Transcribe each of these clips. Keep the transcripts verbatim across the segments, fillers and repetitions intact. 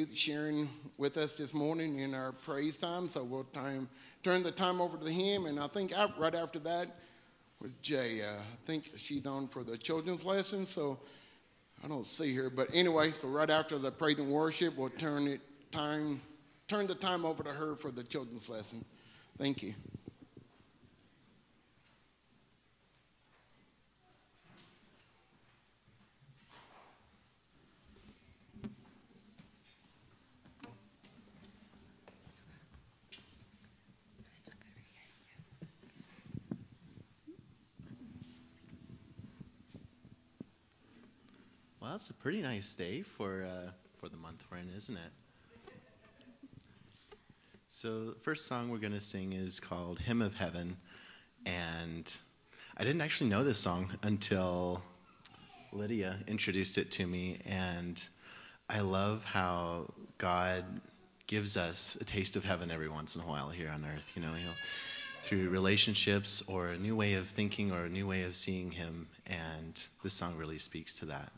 youth sharing with us this morning in our praise time. So we'll time, turn the time over to him. And I think af- right after that was Jay. Uh, I think she's on for the children's lesson. So I don't see her. But anyway, so right after the praise and worship, we'll turn it time, turn the time over to her for the children's lesson. Thank you. Well, it's a pretty nice day for uh, for the month we're in, isn't it? So the first song we're going to sing is called Hymn of Heaven, and I didn't actually know this song until Lydia introduced it to me, and I love how God gives us a taste of heaven every once in a while here on earth. You know, he'll through relationships or a new way of thinking or a new way of seeing him, and this song really speaks to that.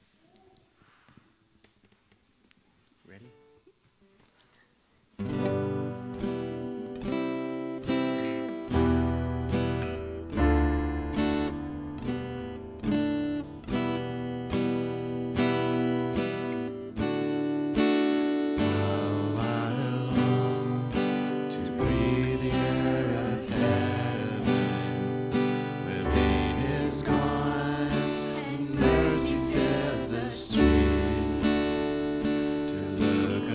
Ready? Look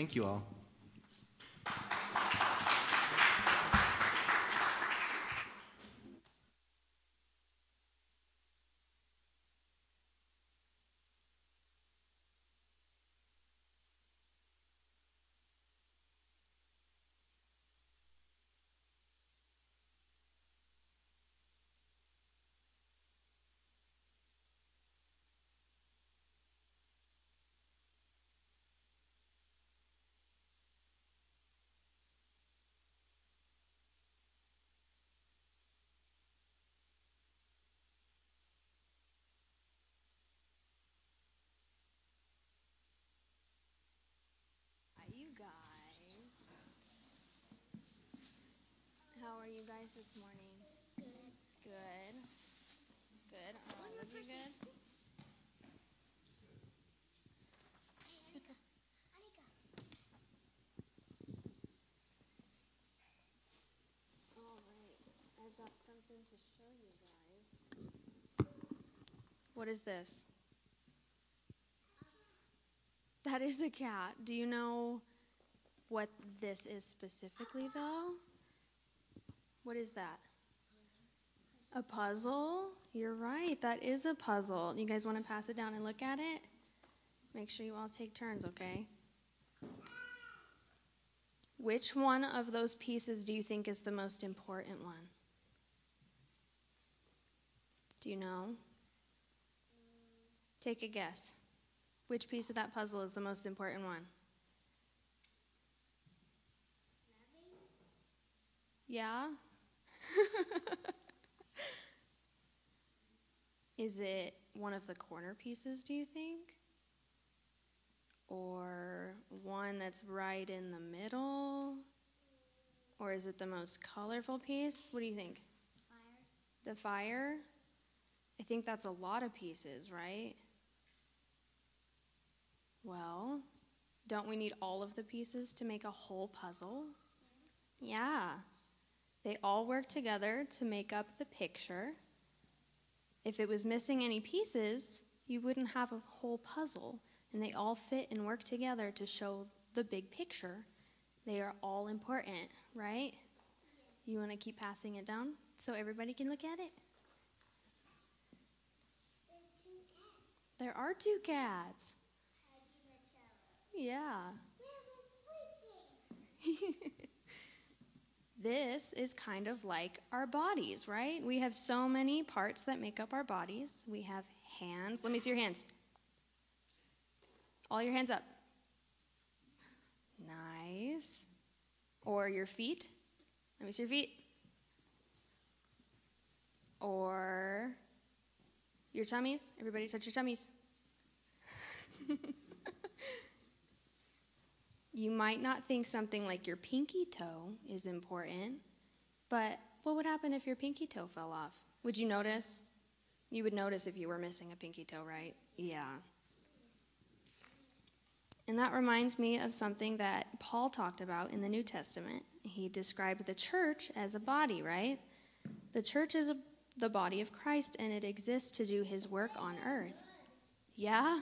Thank you all. Hi, you guys. How are you guys this morning? Good. Good. Are all of you good? All right. I've got something to show you guys. What is this? That is a cat. Do you know what this is specifically, though? What is that? A puzzle? You're right. That is a puzzle. You guys want to pass it down and look at it? Make sure you all take turns, okay? Which one of those pieces do you think is the most important one? Do you know? Take a guess. Which piece of that puzzle is the most important one? Yeah? Is it one of the corner pieces, do you think? Or one that's right in the middle? Or is it the most colorful piece? What do you think? Fire. The fire? I think that's a lot of pieces, right? Well, don't we need all of the pieces to make a whole puzzle? Yeah. They all work together to make up the picture. If it was missing any pieces, you wouldn't have a whole puzzle, and they all fit and work together to show the big picture. They are all important, right? You want to keep passing it down so everybody can look at it? There's two cats. There are two cats. Huggy Marcello. Yeah. Grandma's sleeping. This is kind of like our bodies, right? We have so many parts that make up our bodies. We have hands. Let me see your hands. All your hands up. Nice. Or your feet. Let me see your feet. Or your tummies. Everybody touch your tummies. You might not think something like your pinky toe is important, but what would happen if your pinky toe fell off? Would you notice? You would notice if you were missing a pinky toe, right? Yeah. And that reminds me of something that Paul talked about in the New Testament. He described the church as a body, right? The church is a, the body of Christ, and it exists to do his work on earth. Yeah?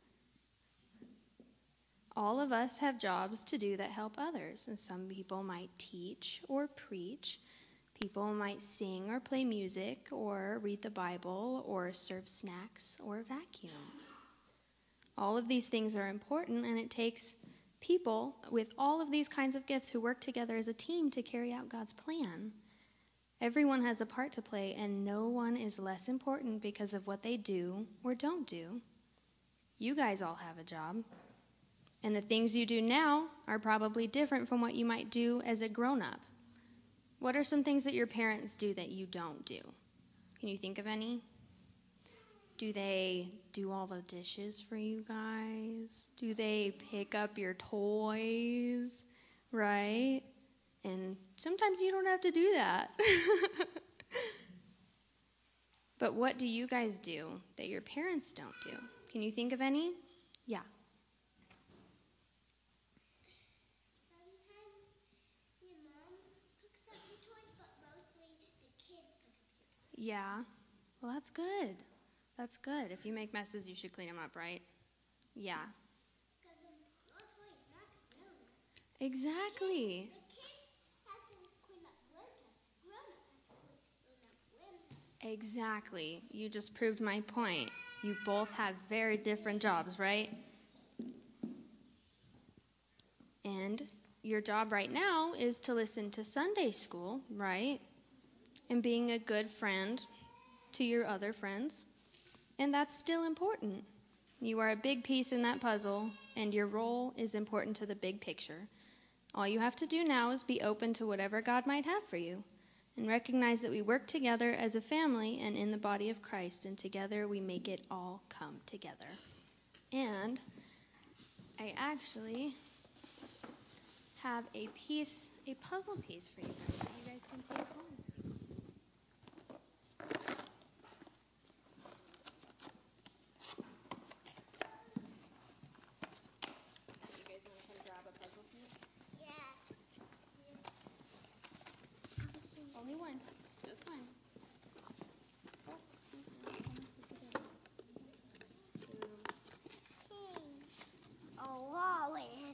All of us have jobs to do that help others, and some people might teach or preach. People might sing or play music or read the Bible or serve snacks or vacuum. All of these things are important, and it takes people with all of these kinds of gifts who work together as a team to carry out God's plan. Everyone has a part to play, and no one is less important because of what they do or don't do. You guys all have a job. And the things you do now are probably different from what you might do as a grown-up. What are some things that your parents do that you don't do? Can you think of any? Do they do all the dishes for you guys? Do they pick up your toys? Right? And sometimes you don't have to do that. But what do you guys do that your parents don't do? Can you think of any? Yeah. Sometimes your mom picks up your toys, but mostly the kids pick up your toys. Yeah. Well, that's good. That's good. If you make messes, you should clean them up, right? Yeah. Because um, your toys, not grown Exactly. The kids have to clean up winter. Grown-ups have to clean up winter. Exactly. You just proved my point. You both have very different jobs, right? And your job right now is to listen to Sunday school, right? And being a good friend to your other friends. And that's still important. You are a big piece in that puzzle, and your role is important to the big picture. All you have to do now is be open to whatever God might have for you, and recognize that we work together as a family and in the body of Christ, and together we make it all come together. And I actually have a piece, a puzzle piece for you guys that you guys can take home. You guys want to come grab a puzzle piece? Yeah. Only one. Just one. Oh, wow, wait.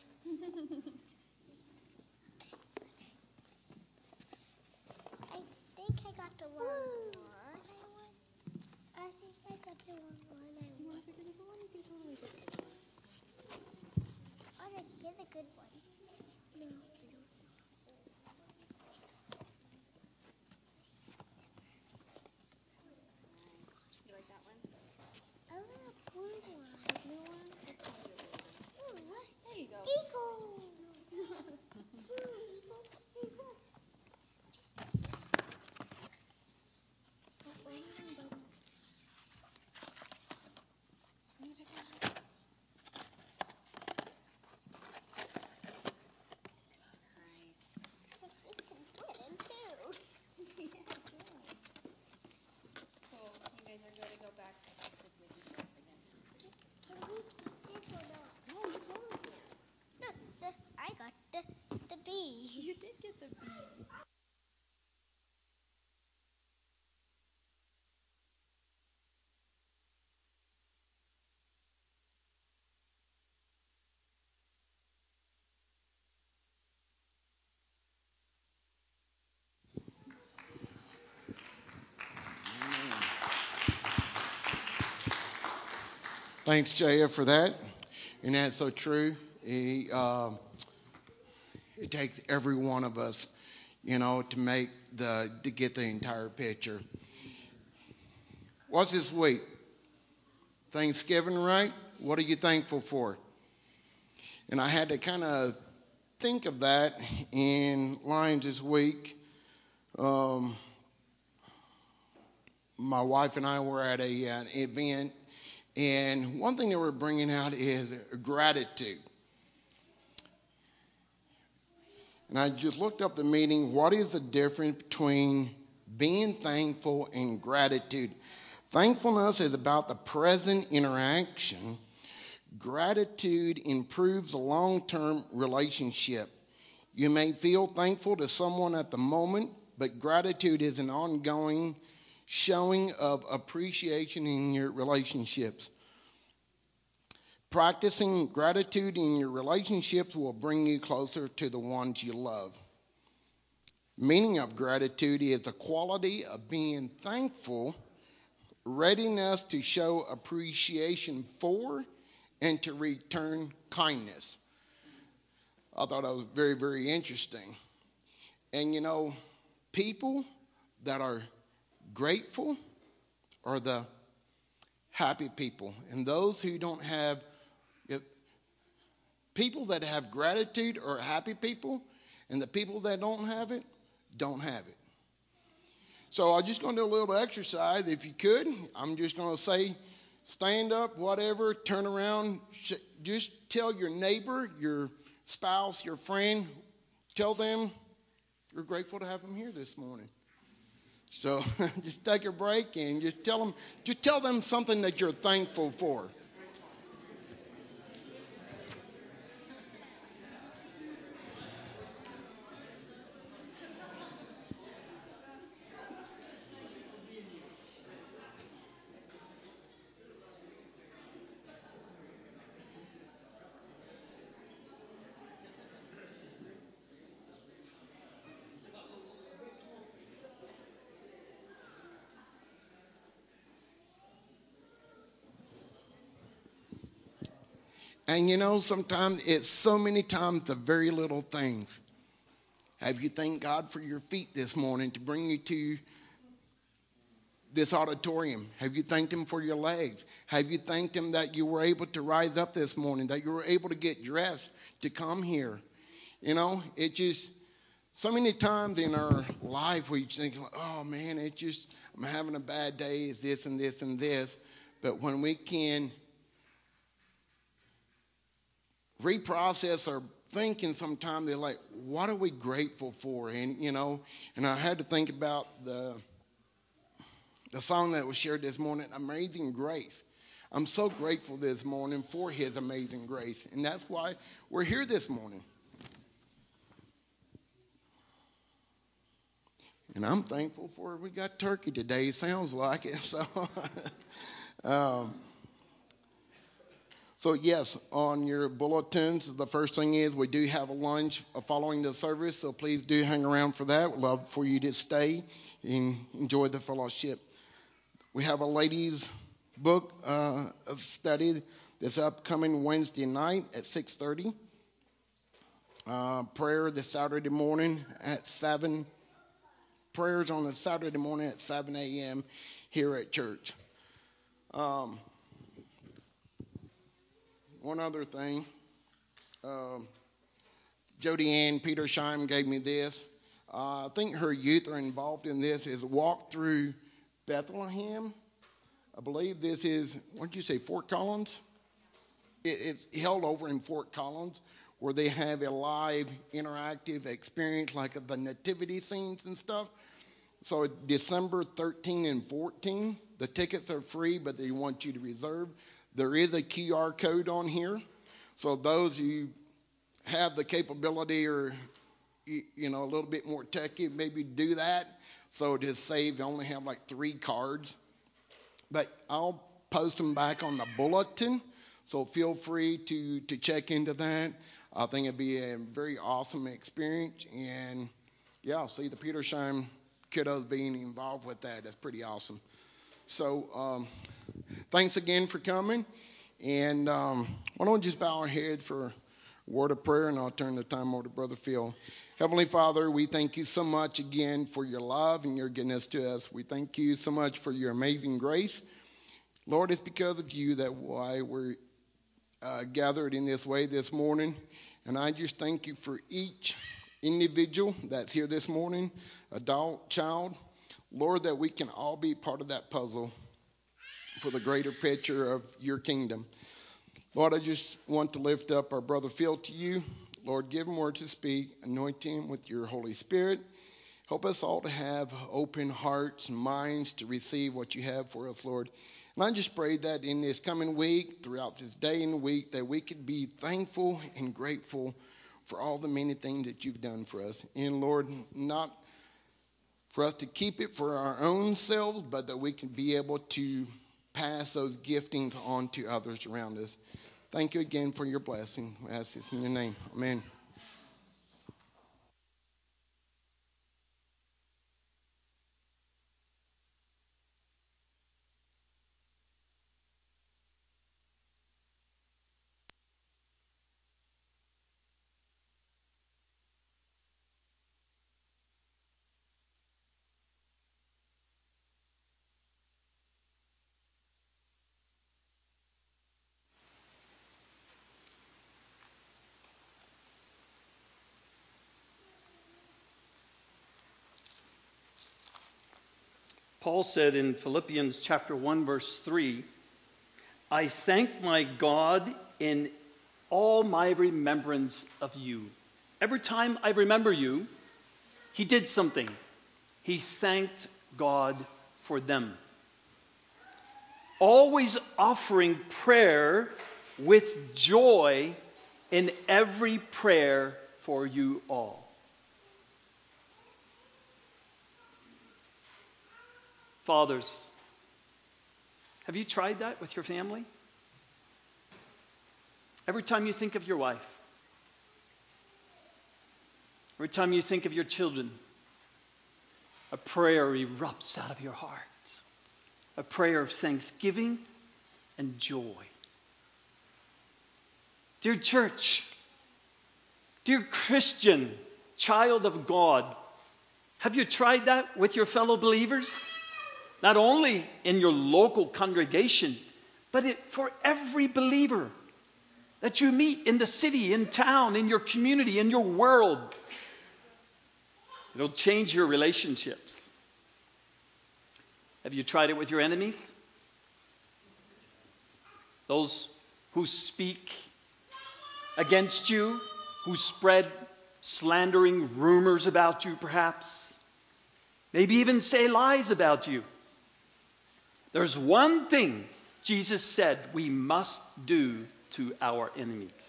I think I got the wrong one. I want. I think I got the wrong one. I You want want. to pick a different one? You can totally pick a different one. Oh, no, here's a good one. No, I don't. You like that one? I want a blue one. The blue one? Let's find you a blue one. Ooh, what? There you go. Eagle. Ooh, eagle. Eagle. Oh, only one button. Nice. This can fit in too. Yeah, cool. Cool. You guys are good to go back to sit with your friends again. Can we keep this or not? No, you totally can. No, the, I got the the bee. You did get the bee. Thanks, Jaya, for that. And that's so true. He, uh, it takes every one of us, you know, to make the to get the entire picture. What's this week? Thanksgiving, right? What are you thankful for? And I had to kind of think of that in lines this week. Um, my wife and I were at a, an event, and one thing they were bringing out is gratitude. And I just looked up the meaning. What is the difference between being thankful and gratitude? Thankfulness is about the present interaction. Gratitude improves the long-term relationship. You may feel thankful to someone at the moment, but gratitude is an ongoing showing of appreciation in your relationships. Practicing gratitude in your relationships will bring you closer to the ones you love. Meaning of gratitude is the quality of being thankful, readiness to show appreciation for, and to return kindness. I thought that was very, very interesting. And you know, people that are grateful are the happy people. And those who don't have, if, people that have gratitude are happy people, and the people that don't have it, don't have it. So I'm just going to do a little exercise. If you could, I'm just going to say, stand up, whatever, turn around, just tell your neighbor, your spouse, your friend, tell them you're grateful to have them here this morning. So just take a break and just tell them, just tell them something that you're thankful for. And you know, sometimes it's so many times the very little things. Have you thanked God for your feet this morning to bring you to this auditorium? Have you thanked Him for your legs? Have you thanked Him that you were able to rise up this morning, that you were able to get dressed to come here? You know, it just, so many times in our life we think, oh man, it just, I'm having a bad day, it's this and this and this. But when we can reprocess our thinking sometimes, they're like, what are we grateful for? And, you know, and I had to think about the the song that was shared this morning, Amazing Grace. I'm so grateful this morning for His amazing grace. And that's why we're here this morning. And I'm thankful for we got turkey today. Sounds like it. So, um, so yes, on your bulletins, the first thing is we do have a lunch following the service. So please do hang around for that. We'd love for you to stay and enjoy the fellowship. We have a ladies' book uh, study this upcoming Wednesday night at six thirty. Uh, prayer this Saturday morning at seven. Prayers on the Saturday morning at seven a.m. here at church. Um, one other thing. Um, Jody Ann Petersheim gave me this. Uh, I think her youth are involved in this. Is walk through Bethlehem. I believe this is, what did you say, Fort Collins? It, it's held over in Fort Collins, where they have a live interactive experience like the nativity scenes and stuff. So December thirteenth and fourteenth, the tickets are free, but they want you to reserve. There is a Q R code on here. So those who have the capability or, you know, a little bit more techy, maybe do that. So to save, you only have like three cards. But I'll post them back on the bulletin. So feel free to, to check into that. I think it'd be a very awesome experience. And yeah, I'll see the Petersheim kiddos being involved with that. That's pretty awesome. So um, thanks again for coming. And um, why don't we just bow our head for a word of prayer, and I'll turn the time over to Brother Phil. Heavenly Father, we thank you so much again for your love and your goodness to us. We thank you so much for your amazing grace. Lord, it's because of you that why we're uh, gathered in this way this morning. And I just thank you for each individual that's here this morning, adult, child. Lord, that we can all be part of that puzzle for the greater picture of your kingdom. Lord, I just want to lift up our brother Phil to you. Lord, give him words to speak. Anoint him with your Holy Spirit. Help us all to have open hearts and minds to receive what you have for us, Lord. And I just pray that in this coming week, throughout this day and week, that we could be thankful and grateful for all the many things that you've done for us. And Lord, not for us to keep it for our own selves, but that we can be able to pass those giftings on to others around us. Thank you again for your blessing. I ask this in your name. Amen. Paul said in Philippians chapter one, verse three, I thank my God in all my remembrance of you. Every time I remember you, he did something. He thanked God for them. Always offering prayer with joy in every prayer for you all. Fathers, have you tried that with your family? Every time you think of your wife, every time you think of your children, a prayer erupts out of your heart. A prayer of thanksgiving and joy. Dear church, dear Christian, child of God, have you tried that with your fellow believers? Not only in your local congregation, but it, for every believer that you meet in the city, in town, in your community, in your world. It'll change your relationships. Have you tried it with your enemies? Those who speak against you, who spread slandering rumors about you perhaps, maybe even say lies about you. There's one thing Jesus said we must do to our enemies.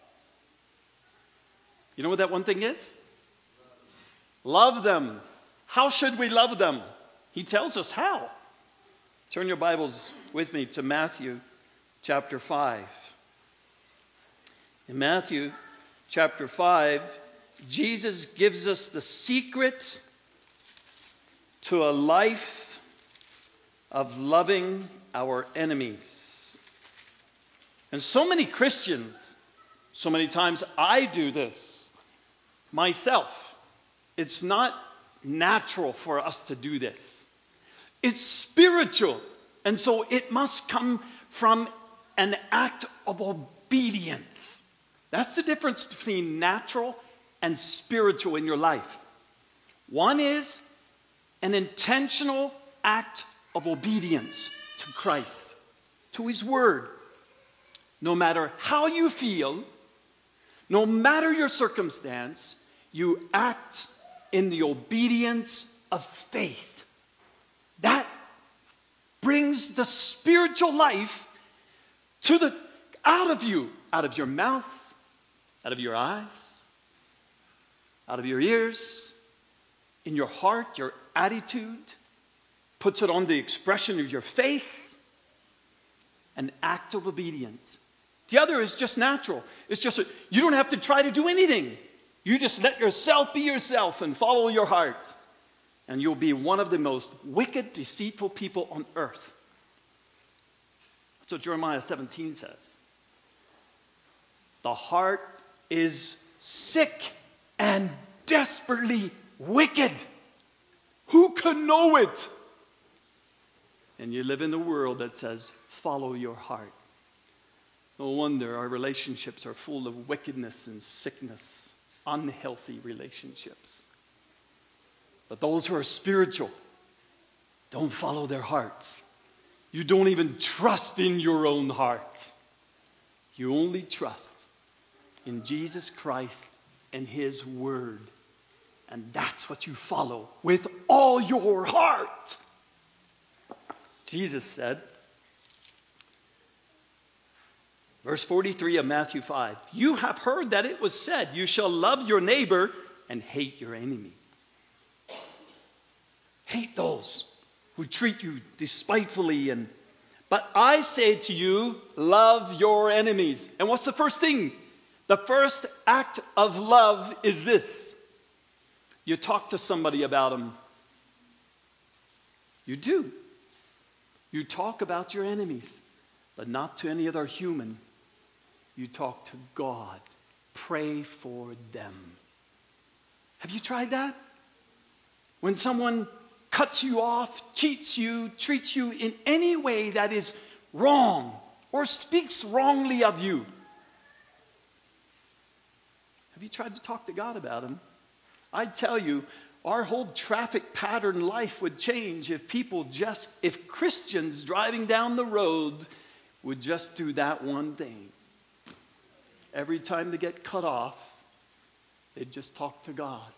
You know what that one thing is? Love them. How should we love them? He tells us how. Turn your Bibles with me to Matthew chapter five. In Matthew chapter five, Jesus gives us the secret to a life of loving our enemies. And so many Christians, so many times I do this myself. It's not natural for us to do this. It's spiritual. And so it must come from an act of obedience. That's the difference between natural and spiritual in your life. One is an intentional act of obedience to Christ, to His Word. No matter how you feel, no matter your circumstance, you act in the obedience of faith. That brings the spiritual life to the out of you, out of your mouth, out of your eyes, out of your ears, in your heart, your attitude, puts it on the expression of your face, an act of obedience. The other is just natural. It's just, a, you don't have to try to do anything. You just let yourself be yourself and follow your heart. And you'll be one of the most wicked, deceitful people on earth. That's what Jeremiah seventeen says. The heart is sick and desperately wicked. Who can know it? And you live in a world that says, follow your heart. No wonder our relationships are full of wickedness and sickness, unhealthy relationships. But those who are spiritual don't follow their hearts. You don't even trust in your own heart. You only trust in Jesus Christ and His Word. And that's what you follow with all your heart. Jesus said, verse forty-three of Matthew five, you have heard that it was said, you shall love your neighbor and hate your enemy. Hate those who treat you despitefully. And but I say to you, love your enemies. And what's the first thing? The first act of love is this. You talk to somebody about them. You do. You talk about your enemies, but not to any other human. You talk to God. Pray for them. Have you tried that? When someone cuts you off, cheats you, treats you in any way that is wrong or speaks wrongly of you, have you tried to talk to God about them? I tell you, our whole traffic pattern life would change if people just, if Christians driving down the road would just do that one thing. Every time they get cut off, they'd just talk to God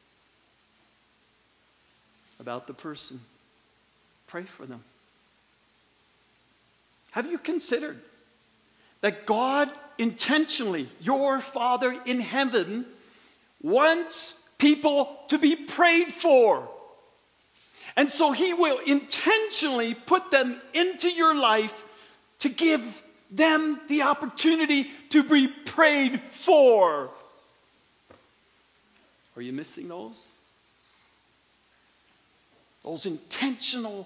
about the person. Pray for them. Have you considered that God intentionally, your Father in heaven, wants people to be prayed for? And so He will intentionally put them into your life to give them the opportunity to be prayed for. Are you missing those? Those intentional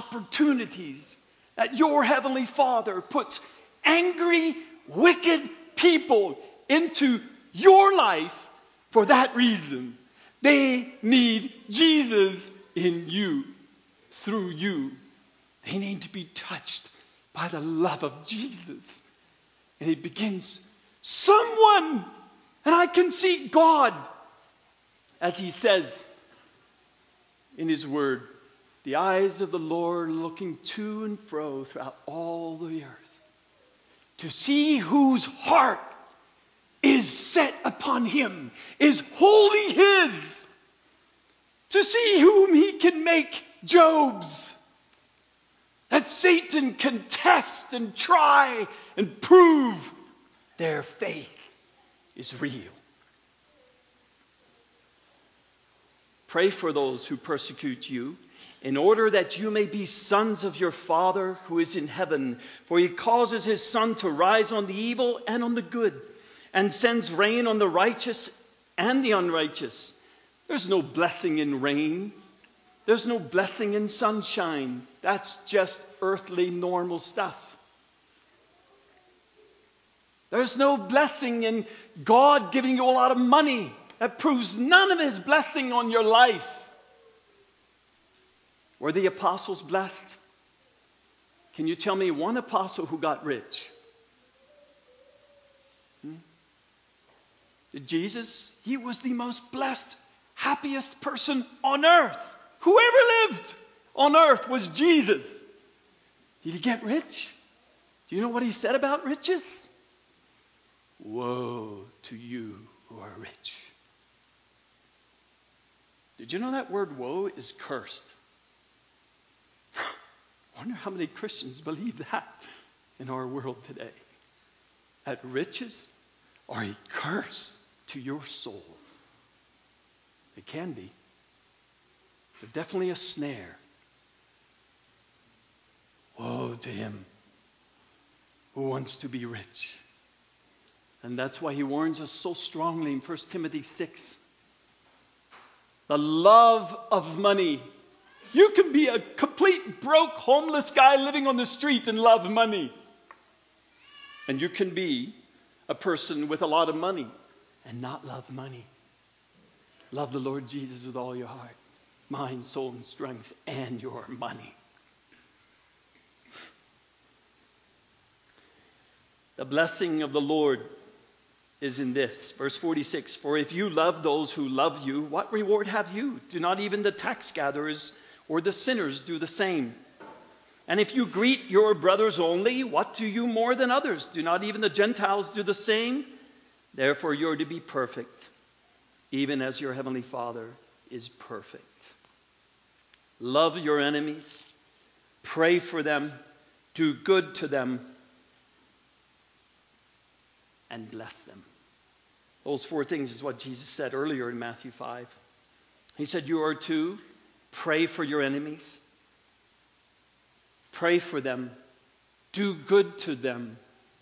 opportunities that your Heavenly Father puts angry, wicked people into your life for that reason. They need Jesus in you, through you. They need to be touched by the love of Jesus. And it begins, someone, and I can see God, as he says in his word, the eyes of the Lord looking to and fro throughout all the earth, to see whose heart is set upon him, is wholly his, to see whom he can make Job's, that Satan can test and try and prove their faith is real. Pray for those who persecute you, in order that you may be sons of your Father who is in heaven. For he causes his sun to rise on the evil and on the good, and sends rain on the righteous and the unrighteous. There's no blessing in rain. There's no blessing in sunshine. That's just earthly normal stuff. There's no blessing in God giving you a lot of money. That proves none of his blessing on your life. Were the apostles blessed? Can you tell me one apostle who got rich? Hmm? Did Jesus? He was the most blessed, happiest person on earth. Whoever lived on earth was Jesus. Did he get rich? Do you know what he said about riches? Woe to you who are rich. Did you know that word woe is cursed? I wonder how many Christians believe that in our world today. That riches are a curse to your soul. It can be. They're definitely a snare. Woe to him who wants to be rich. And that's why he warns us so strongly in First Timothy six. The love of money. You can be a complete broke, homeless guy living on the street and love money. And you can be a person with a lot of money and not love money. Love the Lord Jesus with all your heart, mind, soul, and strength, and your money. The blessing of the Lord is in this. Verse forty-six, for if you love those who love you, what reward have you? Do not even the tax gatherers or the sinners do the same? And if you greet your brothers only, what do you more than others? Do not even the Gentiles do the same? Therefore you're to be perfect, even as your heavenly Father is perfect. Love your enemies, pray for them, do good to them, and bless them. Those four things is what Jesus said earlier in Matthew five. He said you are to pray for your enemies, pray for them, do good to them,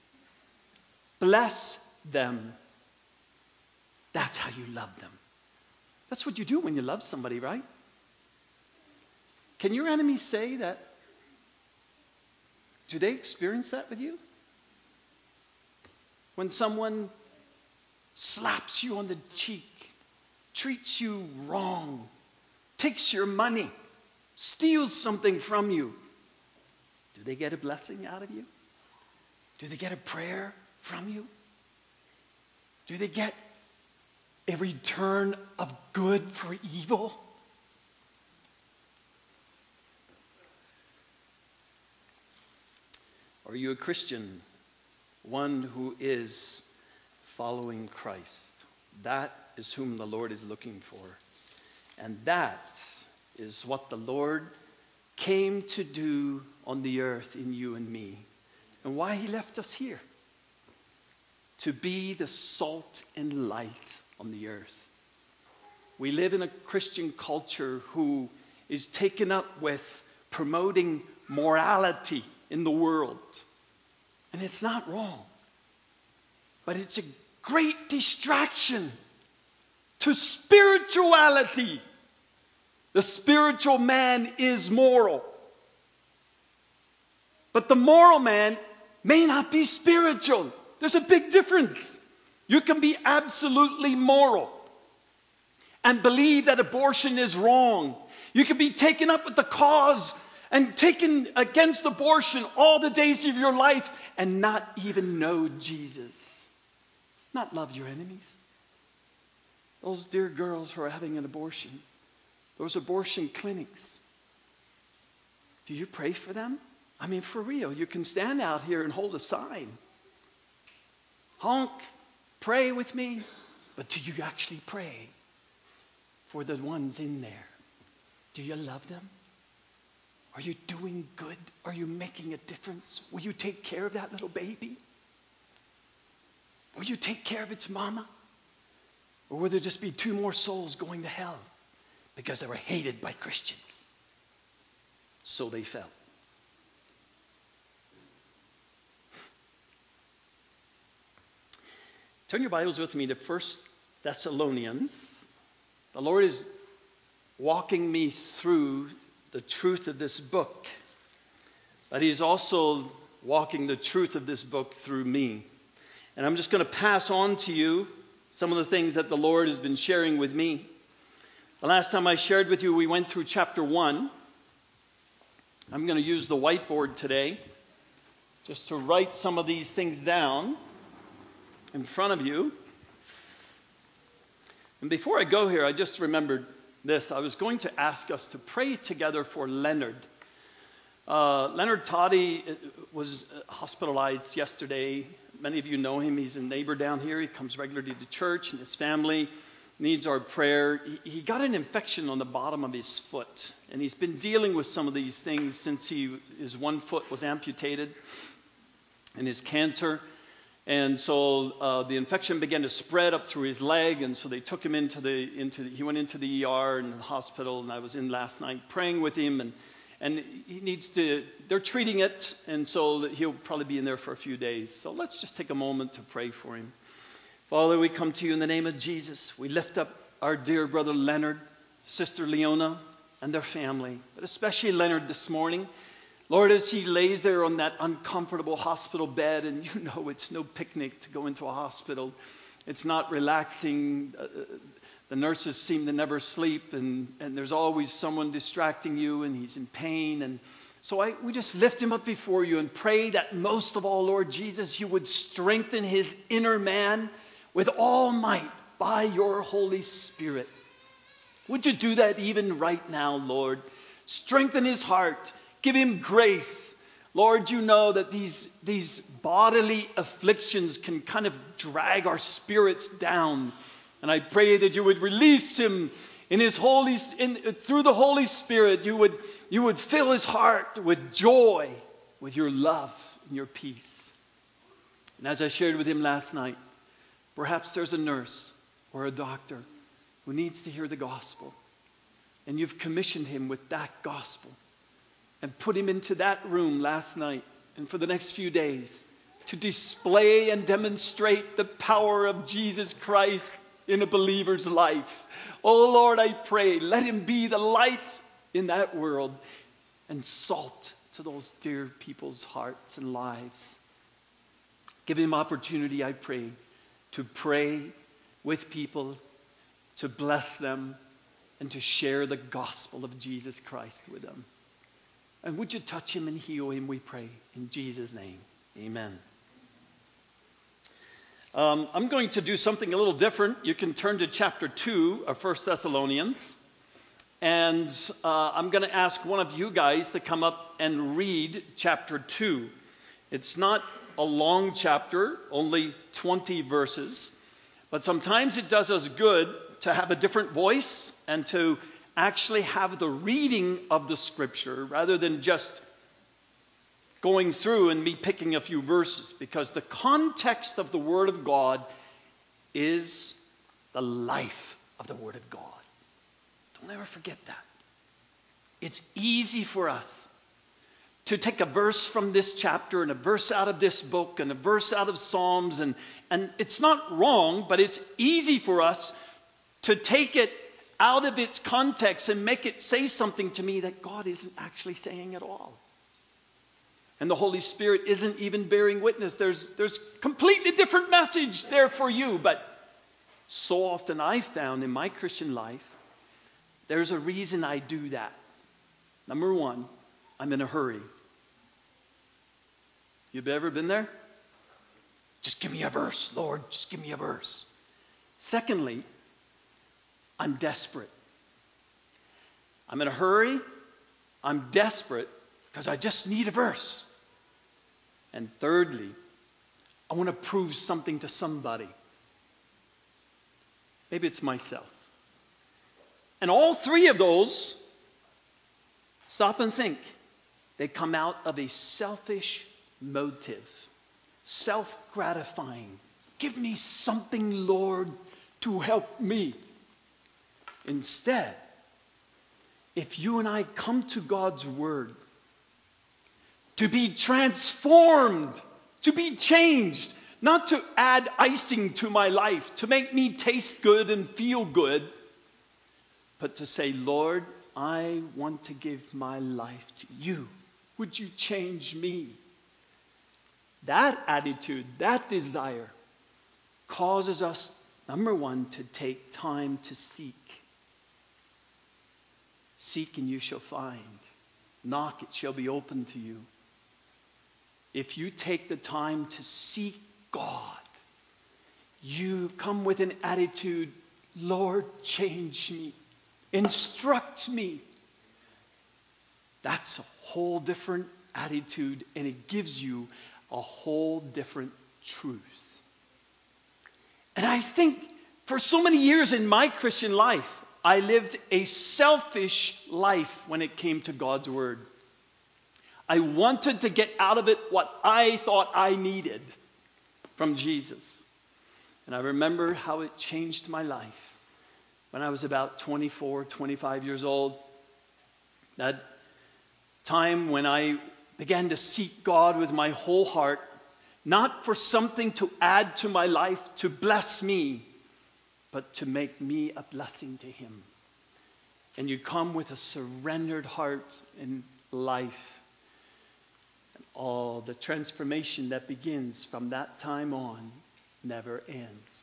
bless them. That's how you love them. That's what you do when you love somebody, right? Can your enemies say that? Do they experience that with you? When someone slaps you on the cheek, treats you wrong, takes your money, steals something from you, do they get a blessing out of you? Do they get a prayer from you? Do they get a return of good for evil? Are you a Christian? One who is following Christ. That is whom the Lord is looking for. And that is what the Lord came to do on the earth in you and me. And why he left us here. To be the salt and light on the earth. We live in a Christian culture who is taken up with promoting morality in the world. And it's not wrong. But it's a great distraction to spirituality. The spiritual man is moral. But the moral man may not be spiritual. There's a big difference. You can be absolutely moral and believe that abortion is wrong. You can be taken up with the cause and taken against abortion all the days of your life and not even know Jesus. Not love your enemies. Those dear girls who are having an abortion, those abortion clinics, do you pray for them? I mean, for real, you can stand out here and hold a sign. Honk, pray with me. But do you actually pray for the ones in there? Do you love them? Are you doing good? Are you making a difference? Will you take care of that little baby? Will you take care of its mama? Or will there just be two more souls going to hell because they were hated by Christians? So they fell. Turn your Bibles with me to First Thessalonians. The Lord is walking me through the truth of this book, but He's also walking the truth of this book through me. And I'm just going to pass on to you some of the things that the Lord has been sharing with me. The last time I shared with you, we went through chapter one. I'm going to use the whiteboard today just to write some of these things down in front of you. And before I go here, I just remembered this. I was going to ask us to pray together for Leonard. Uh, Leonard Toddy was hospitalized yesterday. Many of you know him. He's a neighbor down here. He comes regularly to church, and his family needs our prayer. He, he got an infection on the bottom of his foot, and he's been dealing with some of these things since he, his one foot was amputated and his cancer. And so uh, the infection began to spread up through his leg, and so they took him into the into the, he went into the E R and the hospital, and I was in last night praying with him, and and he needs to. They're treating it, and so he'll probably be in there for a few days. So let's just take a moment to pray for him. Father, we come to you in the name of Jesus. We lift up our dear brother Leonard, sister Leona, and their family, but especially Leonard this morning. Lord, as he lays there on that uncomfortable hospital bed, and you know it's no picnic to go into a hospital. It's not relaxing. Uh, the nurses seem to never sleep, and, and there's always someone distracting you, and he's in pain. And so I, we just lift him up before you and pray that most of all, Lord Jesus, you would strengthen his inner man with all might by your Holy Spirit. Would you do that even right now, Lord? Strengthen his heart. Give him grace. Lord, you know that these, these bodily afflictions can kind of drag our spirits down. And I pray that you would release him in his holy, in, through the Holy Spirit. You would, you would fill his heart with joy, with your love and your peace. And as I shared with him last night, perhaps there's a nurse or a doctor who needs to hear the gospel. And you've commissioned him with that gospel. And put him into that room last night and for the next few days to display and demonstrate the power of Jesus Christ in a believer's life. Oh Lord, I pray, let him be the light in that world and salt to those dear people's hearts and lives. Give him opportunity, I pray, to pray with people, to bless them, and to share the gospel of Jesus Christ with them. And would you touch him and heal him, we pray, in Jesus' name. Amen. Um, I'm going to do something a little different. You can turn to chapter two of First Thessalonians. And uh, I'm going to ask one of you guys to come up and read chapter two. It's not a long chapter, only twenty verses. But sometimes it does us good to have a different voice and to actually have the reading of the scripture rather than just going through and me picking a few verses, because the context of the Word of God is the life of the Word of God. Don't ever forget that. It's easy for us to take a verse from this chapter and a verse out of this book and a verse out of Psalms, and, and it's not wrong, but it's easy for us to take it out of its context and make it say something to me that God isn't actually saying at all. and the Holy Spirit isn't even bearing witness. There's there's completely different message there for you. But so often I've found in my Christian life, there's a reason I do that. Number one, I'm in a hurry. You've ever been there? Just give me a verse, Lord. Just give me a verse. Secondly, I'm desperate. I'm in a hurry. I'm desperate because I just need a verse. And thirdly, I want to prove something to somebody. Maybe it's myself. And all three of those, stop and think, they come out of a selfish motive. Self-gratifying. Give me something, Lord, to help me. Instead, if you and I come to God's Word to be transformed, to be changed, not to add icing to my life, to make me taste good and feel good, but to say, Lord, I want to give my life to you. Would you change me? That attitude, that desire, causes us, number one, to take time to seek. Seek and you shall find. Knock, it shall be opened to you. If you take the time to seek God, you come with an attitude, Lord, change me. Instruct me. That's a whole different attitude, and it gives you a whole different truth. And I think for so many years in my Christian life, I lived a selfish life when it came to God's Word. I wanted to get out of it what I thought I needed from Jesus. And I remember how it changed my life. When I was about twenty-four, twenty-five years old, that time when I began to seek God with my whole heart, not for something to add to my life, to bless me, but to make me a blessing to Him. And you come with a surrendered heart in life. And all the transformation that begins from that time on never ends.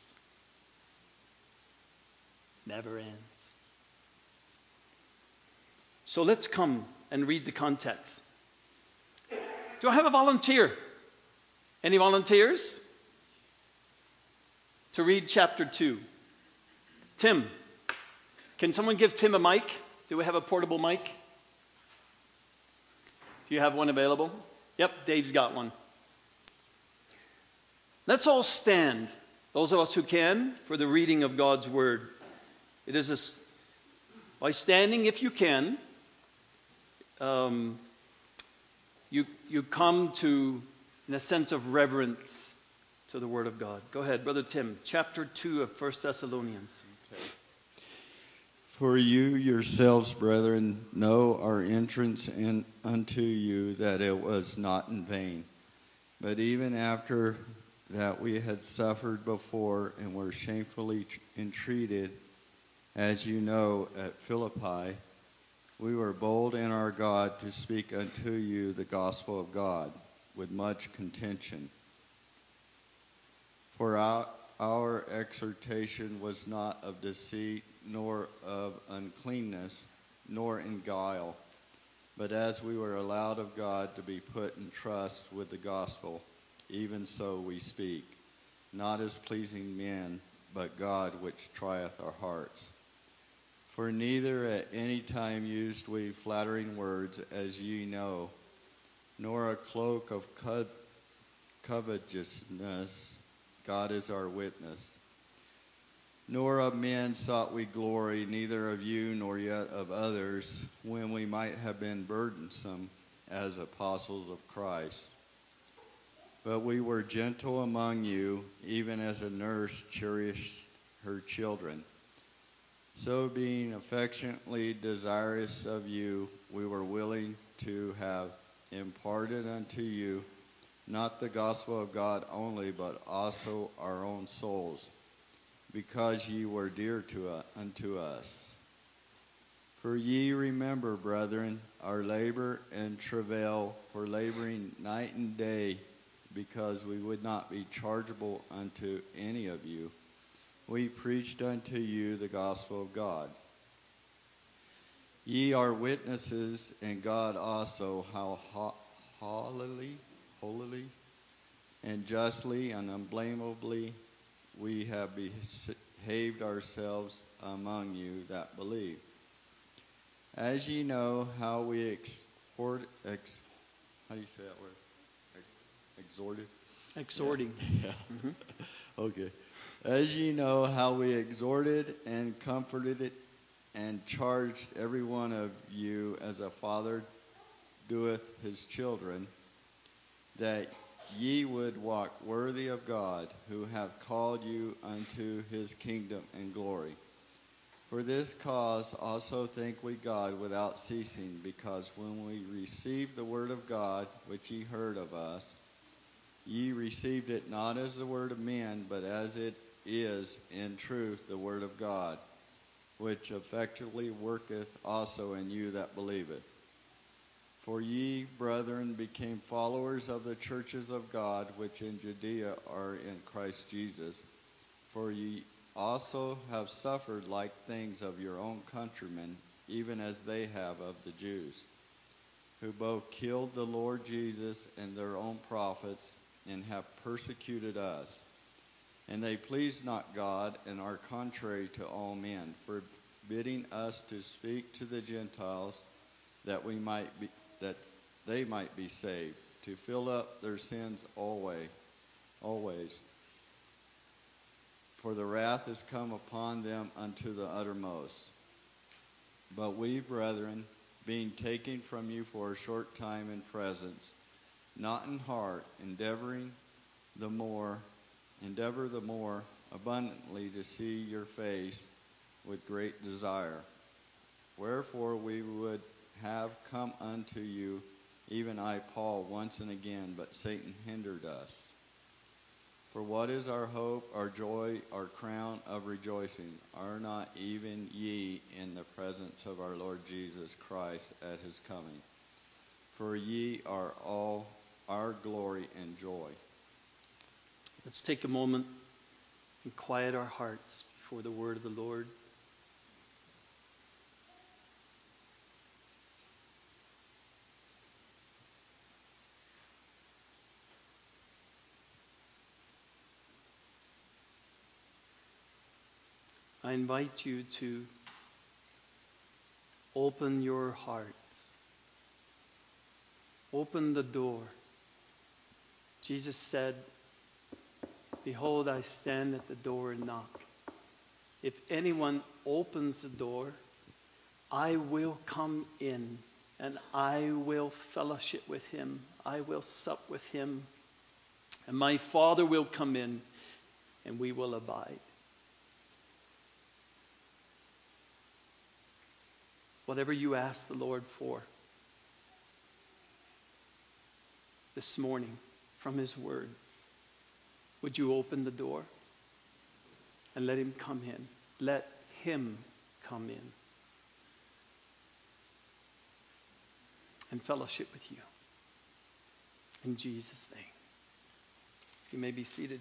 Never ends. So let's come and read the context. Do I have a volunteer? Any volunteers? To read chapter two. Tim. Can someone give Tim a mic? Do we have a portable mic? Do you have one available? Yep, Dave's got one. Let's all stand, those of us who can, for the reading of God's Word. It is a, by standing, if you can, um, you you come to, in a sense of reverence, to the Word of God. Go ahead, Brother Tim, chapter two of First Thessalonians. Okay. For you yourselves, brethren, know our entrance in unto you, that it was not in vain. But even after that we had suffered before and were shamefully entreated, as you know, at Philippi, we were bold in our God to speak unto you the gospel of God with much contention. For our, our exhortation was not of deceit, nor of uncleanness, nor in guile, but as we were allowed of God to be put in trust with the gospel, even so we speak, not as pleasing men, but God which trieth our hearts. For neither at any time used we flattering words, as ye know, nor a cloak of co- covetousness, God is our witness. Nor of men sought we glory, neither of you nor yet of others, when we might have been burdensome as apostles of Christ. But we were gentle among you, even as a nurse cherished her children. So being affectionately desirous of you, we were willing to have imparted unto you not the gospel of God only, but also our own souls, because ye were dear to uh, unto us. For ye remember, brethren, our labor and travail for laboring night and day, because we would not be chargeable unto any of you. We preached unto you the gospel of God. Ye are witnesses, and God also, how ho- holily, holily, and justly and unblameably we have behaved ourselves among you that believe. As ye know how we exhort, ex, how do you say that word? Ex, exhorted? Exhorting. Yeah. Mm-hmm. Okay. As ye know how we exhorted and comforted it and charged every one of you as a father doeth his children, that ye would walk worthy of God, who hath called you unto his kingdom and glory. For this cause also thank we God without ceasing, because when we received the word of God, which ye heard of us, ye received it not as the word of men, but as it is in truth the word of God, which effectually worketh also in you that believeth. For ye, brethren, became followers of the churches of God, which in Judea are in Christ Jesus. For ye also have suffered like things of your own countrymen, even as they have of the Jews, who both killed the Lord Jesus and their own prophets, and have persecuted us. And they please not God, and are contrary to all men, forbidding us to speak to the Gentiles, that we might be, that they might be saved, to fill up their sins always. Always. For the wrath is come upon them unto the uttermost. But we, brethren, being taken from you for a short time in presence, not in heart, endeavoring the more, endeavor the more abundantly to see your face with great desire. Wherefore we would have come unto you, even I, Paul, once and again, but Satan hindered us. For what is our hope, our joy, our crown of rejoicing? Are not even ye in the presence of our Lord Jesus Christ at his coming? For ye are all our glory and joy. Let's take a moment and quiet our hearts before the word of the Lord. I invite you to open your heart. Open the door. Jesus said, behold, I stand at the door and knock. If anyone opens the door, I will come in and I will fellowship with him. I will sup with him. And my Father will come in and we will abide. Whatever you ask the Lord for this morning from his word, would you open the door and let him come in? Let him come in and fellowship with you. In Jesus' name. You may be seated.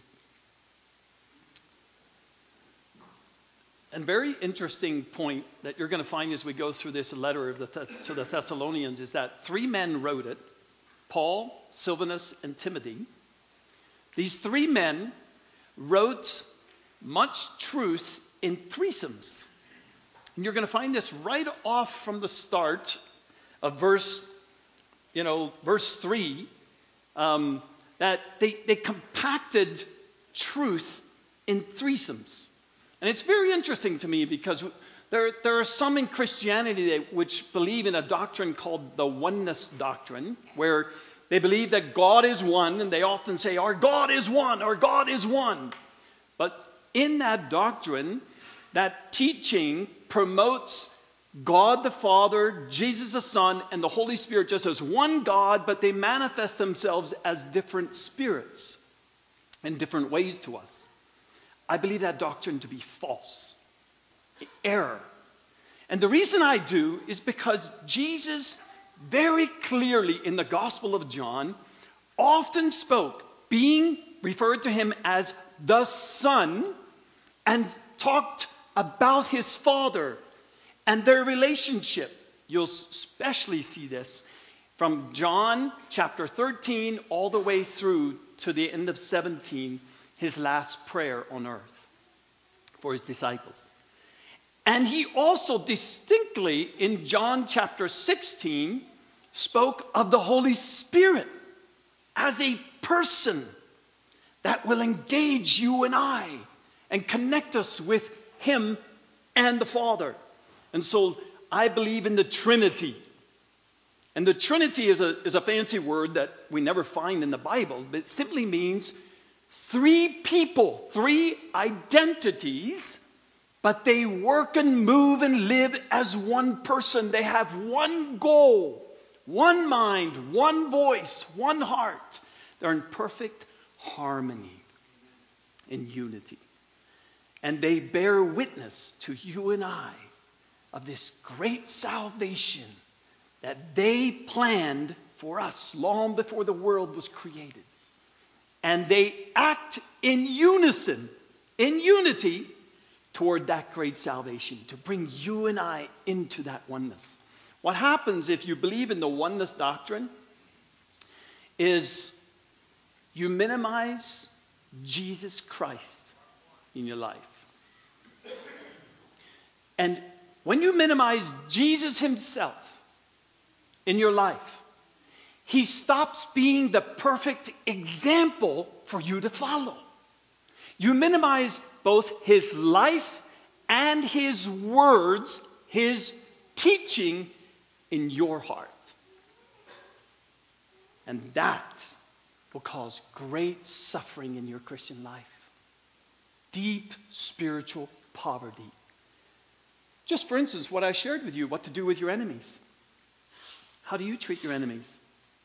A very interesting point that you're going to find as we go through this letter of the Th- to the Thessalonians is that three men wrote it, Paul, Silvanus, and Timothy. These three men wrote much truth in threesomes. And you're going to find this right off from the start of verse, you know, verse three, um, that they, they compacted truth in threesomes. And it's very interesting to me because there, there are some in Christianity that, which believe in a doctrine called the oneness doctrine, where they believe that God is one, and they often say, our God is one, our God is one. But in that doctrine, that teaching promotes God the Father, Jesus the Son, and the Holy Spirit just as one God, but they manifest themselves as different spirits in different ways to us. I believe that doctrine to be false, error. And the reason I do is because Jesus very clearly in the Gospel of John often spoke, being referred to him as the Son, and talked about his Father and their relationship. You'll especially see this from John chapter thirteen all the way through to the end of seventeen, his last prayer on earth for his disciples. And he also distinctly in John chapter sixteen spoke of the Holy Spirit as a person that will engage you and I and connect us with him and the Father. And so I believe in the Trinity. And the Trinity is a, is a fancy word that we never find in the Bible, but it simply means three people, three identities, but they work and move and live as one person. They have one goal, one mind, one voice, one heart. They're in perfect harmony, in unity. And they bear witness to you and I of this great salvation that they planned for us long before the world was created. And they act in unison, in unity, toward that great salvation, to bring you and I into that oneness. What happens if you believe in the oneness doctrine is you minimize Jesus Christ in your life. And when you minimize Jesus himself in your life, he stops being the perfect example for you to follow. You minimize both his life and his words, his teaching in your heart. And that will cause great suffering in your Christian life. Deep spiritual poverty. Just for instance, what I shared with you, what to do with your enemies. How do you treat your enemies?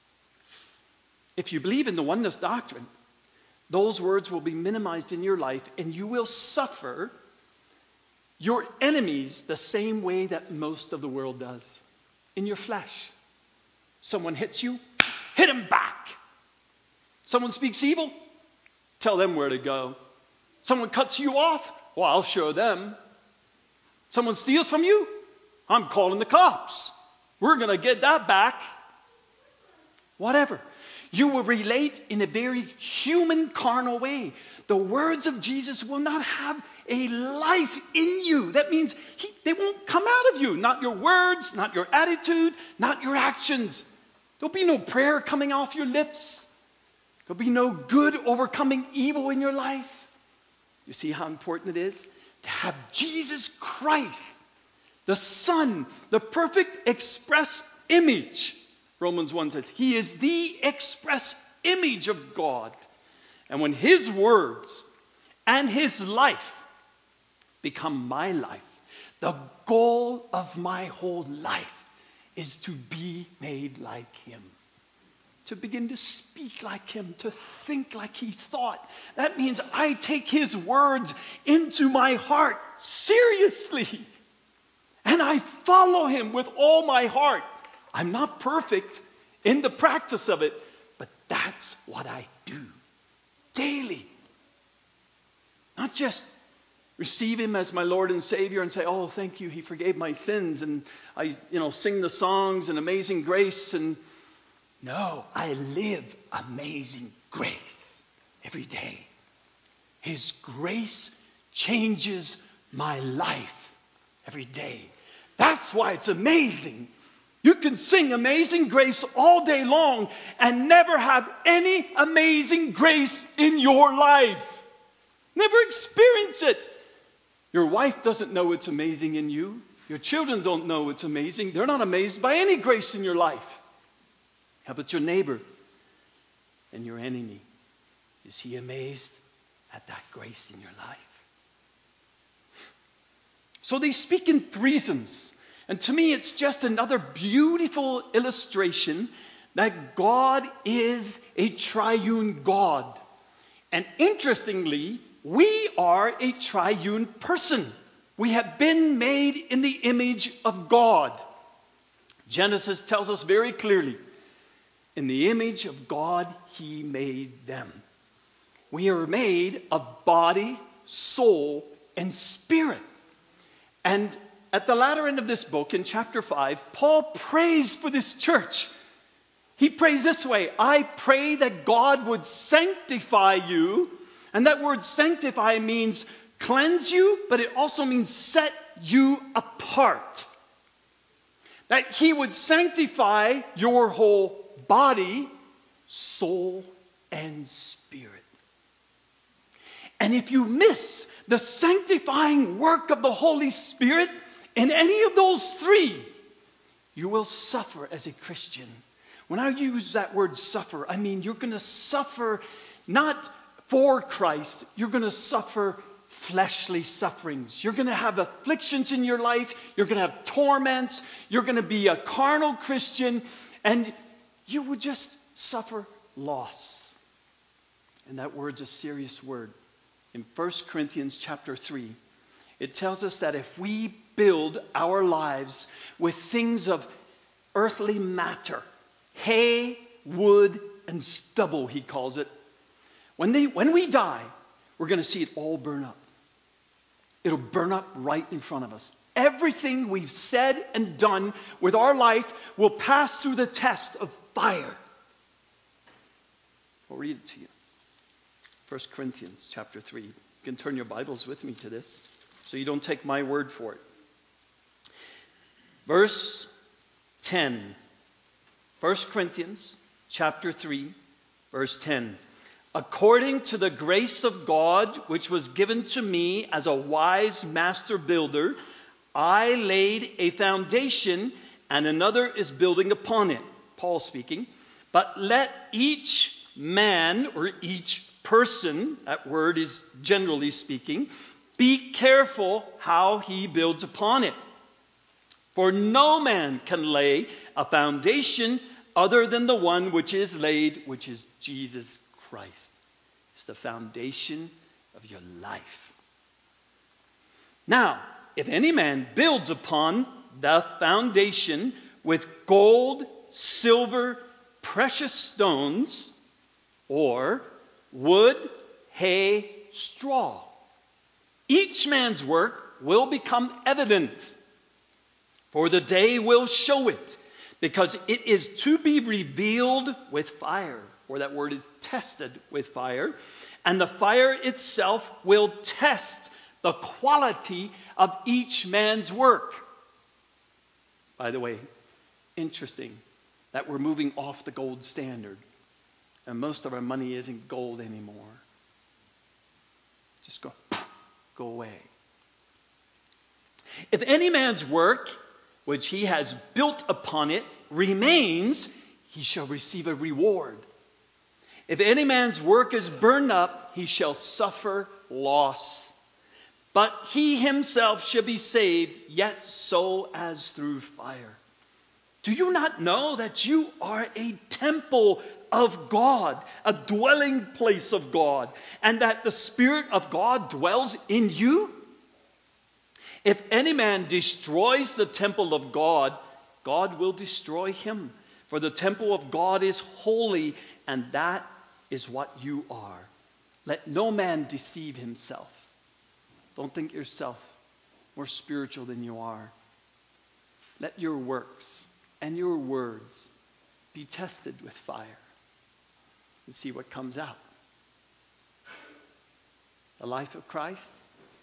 If you believe in the oneness doctrine, those words will be minimized in your life, and you will suffer your enemies the same way that most of the world does. In your flesh. Someone hits you, hit him back. Someone speaks evil, tell them where to go. Someone cuts you off, well, I'll show them. Someone steals from you, I'm calling the cops. We're going to get that back. Whatever. You will relate in a very human, carnal way. The words of Jesus will not have a life in you. That means he, they won't come out of you. Not your words, not your attitude, not your actions. There'll be no prayer coming off your lips. There'll be no good overcoming evil in your life. You see how important it is to have Jesus Christ, the Son, the perfect express image. Romans one says, he is the express image of God. And when his words and his life become my life, the goal of my whole life is to be made like him. To begin to speak like him, to think like he thought. That means I take his words into my heart seriously. And I follow him with all my heart. I'm not perfect in the practice of it, but that's what I do daily. Not just receive him as my Lord and Savior and say, oh, thank you, he forgave my sins, and I, you know, sing the songs and Amazing Grace. And no, I live Amazing Grace every day. His grace changes my life every day. That's why it's amazing. You can sing Amazing Grace all day long and never have any amazing grace in your life. Never experience it. Your wife doesn't know it's amazing in you. Your children don't know it's amazing. They're not amazed by any grace in your life. How about your neighbor and your enemy? Is he amazed at that grace in your life? So they speak in threesomes. And to me, it's just another beautiful illustration that God is a triune God. And interestingly, we are a triune person. We have been made in the image of God. Genesis tells us very clearly, in the image of God, he made them. We are made of body, soul, and spirit. And at the latter end of this book, in chapter five, Paul prays for this church. He prays this way: I pray that God would sanctify you. And that word sanctify means cleanse you, but it also means set you apart. That he would sanctify your whole body, soul, and spirit. And if you miss the sanctifying work of the Holy Spirit in any of those three, you will suffer as a Christian. When I use that word suffer, I mean you're going to suffer not for Christ, you're going to suffer fleshly sufferings. You're going to have afflictions in your life. You're going to have torments. You're going to be a carnal Christian. And you would just suffer loss. And that word's a serious word. In First Corinthians chapter three, it tells us that if we build our lives with things of earthly matter, hay, wood, and stubble, he calls it, when, they, when we die, we're going to see it all burn up. It'll burn up right in front of us. Everything we've said and done with our life will pass through the test of fire. I'll read it to you. First Corinthians chapter three. You can turn your Bibles with me to this, so you don't take my word for it. Verse ten. First Corinthians chapter three, verse ten. According to the grace of God, which was given to me as a wise master builder, I laid a foundation and another is building upon it. Paul speaking. But let each man or each person, that word is generally speaking, be careful how he builds upon it. For no man can lay a foundation other than the one which is laid, which is Jesus Christ. It's the foundation of your life. Now, if any man builds upon the foundation with gold, silver, precious stones, or wood, hay, straw, each man's work will become evident, for the day will show it, because it is to be revealed with fire, or that word is tested with fire, and the fire itself will test the quality of each man's work. By the way, interesting that we're moving off the gold standard, and most of our money isn't gold anymore. Just go, go away. If any man's work, which he has built upon it, remains, he shall receive a reward. If any man's work is burned up, he shall suffer loss. But he himself shall be saved, yet so as through fire. Do you not know that you are a temple of God, a dwelling place of God, and that the Spirit of God dwells in you? If any man destroys the temple of God, God will destroy him. For the temple of God is holy, and that is what you are. Let no man deceive himself. Don't think yourself more spiritual than you are. Let your works and your words be tested with fire and see what comes out. The life of Christ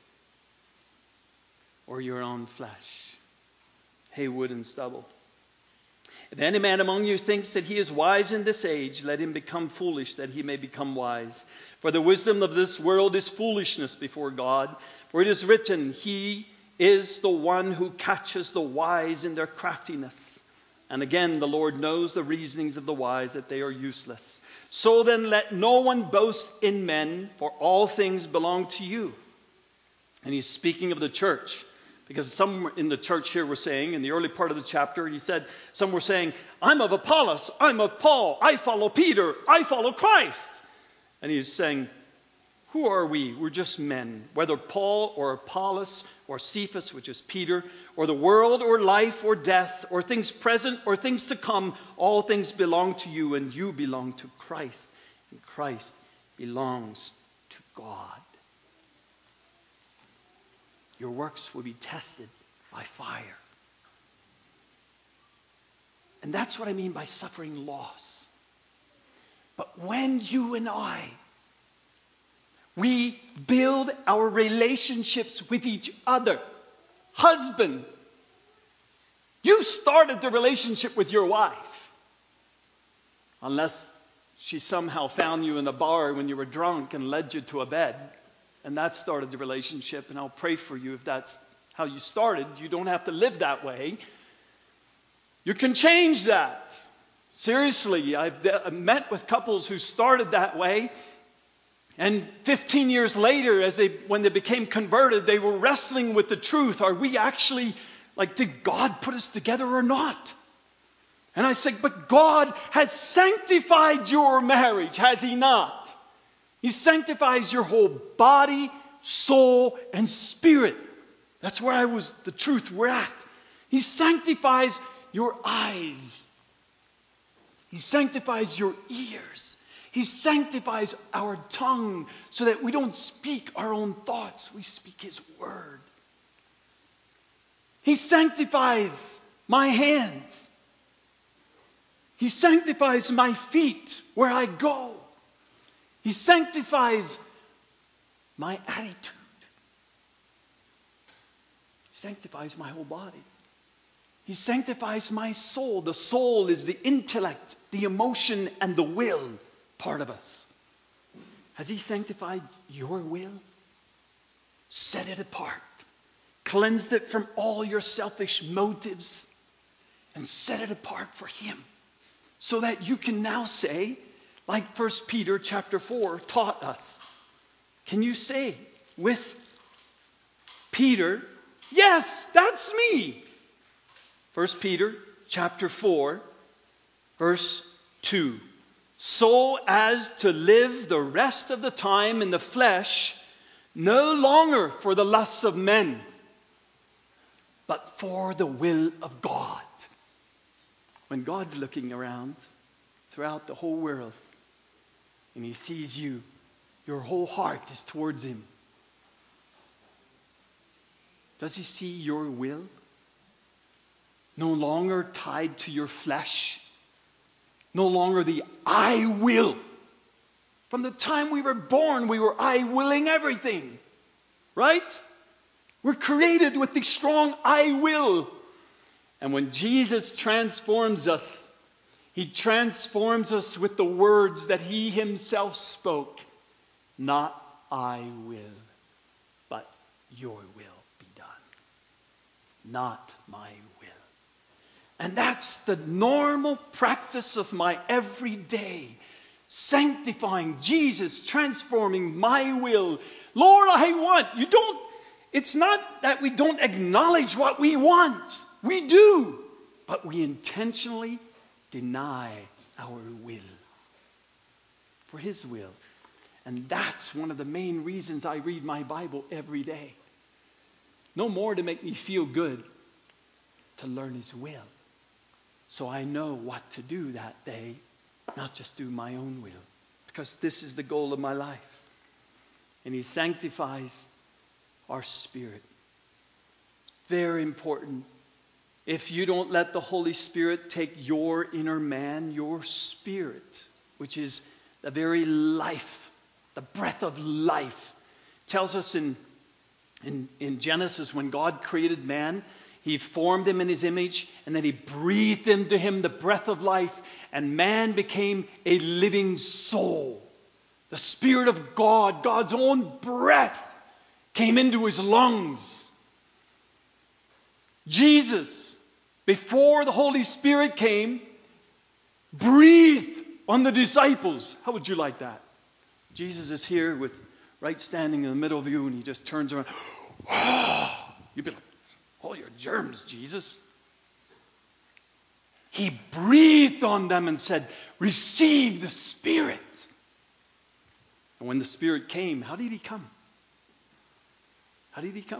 or your own flesh, hay, wood, and stubble. If any man among you thinks that he is wise in this age, let him become foolish, that he may become wise. For the wisdom of this world is foolishness before God. For it is written, He is the one who catches the wise in their craftiness. And again, the Lord knows the reasonings of the wise, that they are useless. So then let no one boast in men, for all things belong to you. And he's speaking of the church. Because some in the church here were saying, in the early part of the chapter, he said, some were saying, I'm of Apollos, I'm of Paul, I follow Peter, I follow Christ. And he's saying, Who are we? We're just men. Whether Paul or Apollos or Cephas, which is Peter, or the world or life or death or things present or things to come, all things belong to you and you belong to Christ. And Christ belongs to God. Your works will be tested by fire. And that's what I mean by suffering loss. But when you and I, we build our relationships with each other. Husband, you started the relationship with your wife. Unless she somehow found you in a bar when you were drunk and led you to a bed. And that started the relationship. And I'll pray for you if that's how you started. You don't have to live that way. You can change that. Seriously, I've met with couples who started that way. And fifteen years later, as they, when they became converted, they were wrestling with the truth. Are we actually, like, did God put us together or not? And I said, but God has sanctified your marriage, has He not? He sanctifies your whole body, soul, and spirit. That's where I was, the truth we're at. He sanctifies your eyes. He sanctifies your ears. He sanctifies our tongue so that we don't speak our own thoughts. We speak His word. He sanctifies my hands. He sanctifies my feet where I go. He sanctifies my attitude. He sanctifies my whole body. He sanctifies my soul. The soul is the intellect, the emotion, and the will part of us. Has He sanctified your will? Set it apart. Cleansed it from all your selfish motives and set it apart for Him. So that you can now say, like First Peter chapter four taught us. Can you say with Peter, yes, that's me. First Peter chapter four, verse two. So as to live the rest of the time in the flesh, no longer for the lusts of men, but for the will of God. When God's looking around throughout the whole world and He sees you, your whole heart is towards Him. Does He see your will? No longer tied to your flesh. No longer the I will. From the time we were born, we were I willing everything. Right? We're created with the strong I will. And when Jesus transforms us, He transforms us with the words that He Himself spoke. Not I will, but your will be done. Not my will. And that's the normal practice of my everyday. Sanctifying Jesus, transforming my will. Lord, I want. You don't, it's not that we don't acknowledge what we want. We do. But we intentionally deny our will for His will. And that's one of the main reasons I read my Bible every day. No more to make me feel good, to learn His will. So I know what to do that day, not just do my own will. Because this is the goal of my life. And He sanctifies our spirit. It's very important. If you don't let the Holy Spirit take your inner man, your spirit, which is the very life, the breath of life, tells us in, in, in Genesis when God created man, He formed him in His image, and then He breathed into him the breath of life, and man became a living soul. The Spirit of God, God's own breath, came into his lungs. Jesus, before the Holy Spirit came, breathed on the disciples. How would you like that? Jesus is here with right standing in the middle of you, and He just turns around. You'd be like, all your germs, Jesus. He breathed on them and said, receive the Spirit. And when the Spirit came, how did he come? How did he come?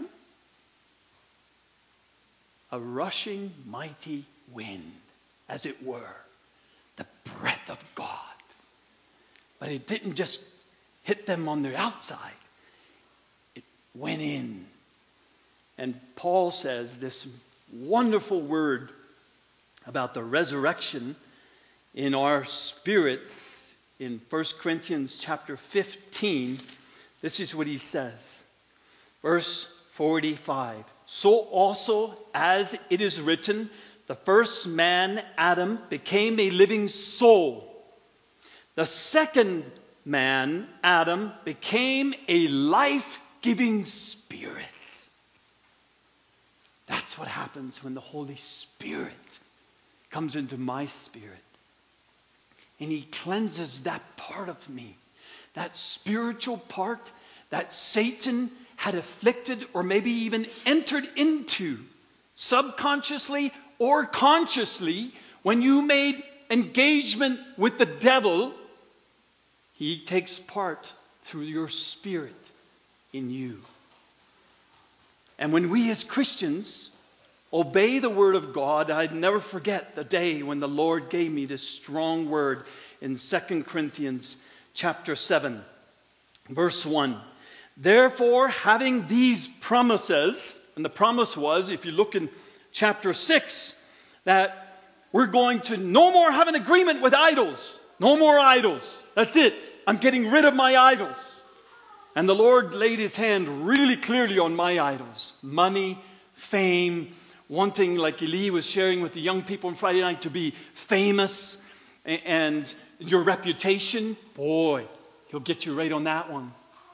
A rushing mighty wind, as it were, the breath of God. But it didn't just hit them on their outside. It went in. And Paul says this wonderful word about the resurrection in our spirits in First Corinthians chapter fifteen. This is what he says. Verse forty-five. So also as it is written, the first man, Adam, became a living soul. The second man, Adam, became a life-giving spirit. That's what happens when the Holy Spirit comes into my spirit. And he cleanses that part of me, that spiritual part that Satan had afflicted or maybe even entered into subconsciously or consciously. When you made engagement with the devil, he takes part through your spirit in you. And when we as Christians obey the word of God, I'd never forget the day when the Lord gave me this strong word in Second Corinthians chapter seven, verse one. Therefore, having these promises, and the promise was, if you look in chapter six, that we're going to no more have an agreement with idols. No more idols. That's it. I'm getting rid of my idols. And the Lord laid his hand really clearly on my idols. Money, fame, wanting, like Eli was sharing with the young people on Friday night, to be famous, and your reputation. Boy, he'll get you right on that one.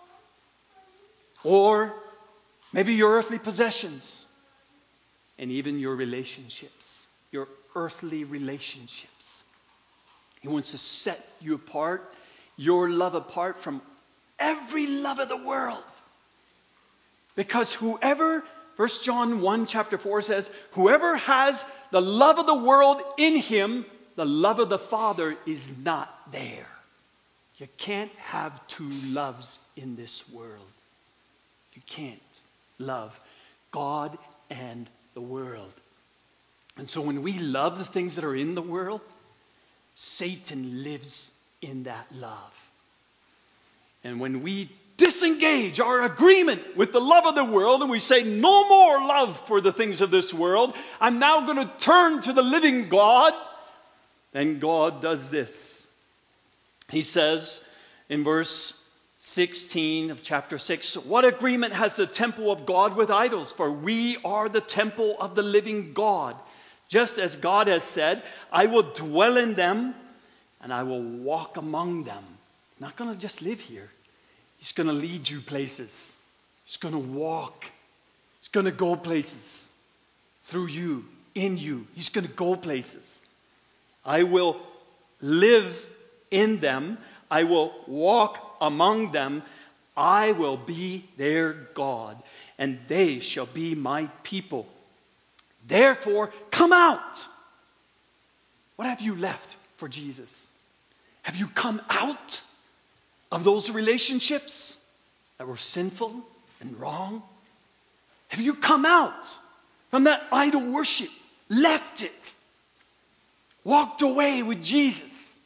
Or maybe your earthly possessions. And even your relationships. Your earthly relationships. He wants to set you apart, your love apart from every love of the world. Because whoever, First John one chapter four says, whoever has the love of the world in him, the love of the Father is not there. You can't have two loves in this world. You can't love God and the world. And so when we love the things that are in the world, Satan lives in that love. And when we disengage our agreement with the love of the world and we say no more love for the things of this world, I'm now going to turn to the living God, then God does this. He says in verse sixteen of chapter six, what agreement has the temple of God with idols? For we are the temple of the living God. Just as God has said, I will dwell in them and I will walk among them. He's not going to just live here. He's going to lead you places. He's going to walk. He's going to go places through you, in you. He's going to go places. I will live in them. I will walk among them. I will be their God, and they shall be my people. Therefore, come out. What have you left for Jesus? Have you come out of those relationships that were sinful and wrong? Have you come out from that idol worship, left it, walked away with Jesus?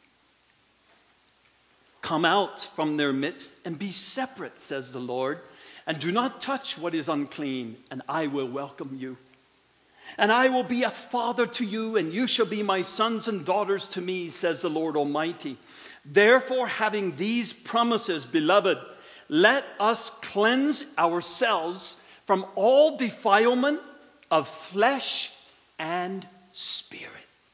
Come out from their midst and be separate, says the Lord, and do not touch what is unclean, and I will welcome you. And I will be a father to you, and you shall be my sons and daughters to me, says the Lord Almighty. Therefore, having these promises, beloved, let us cleanse ourselves from all defilement of flesh and spirit,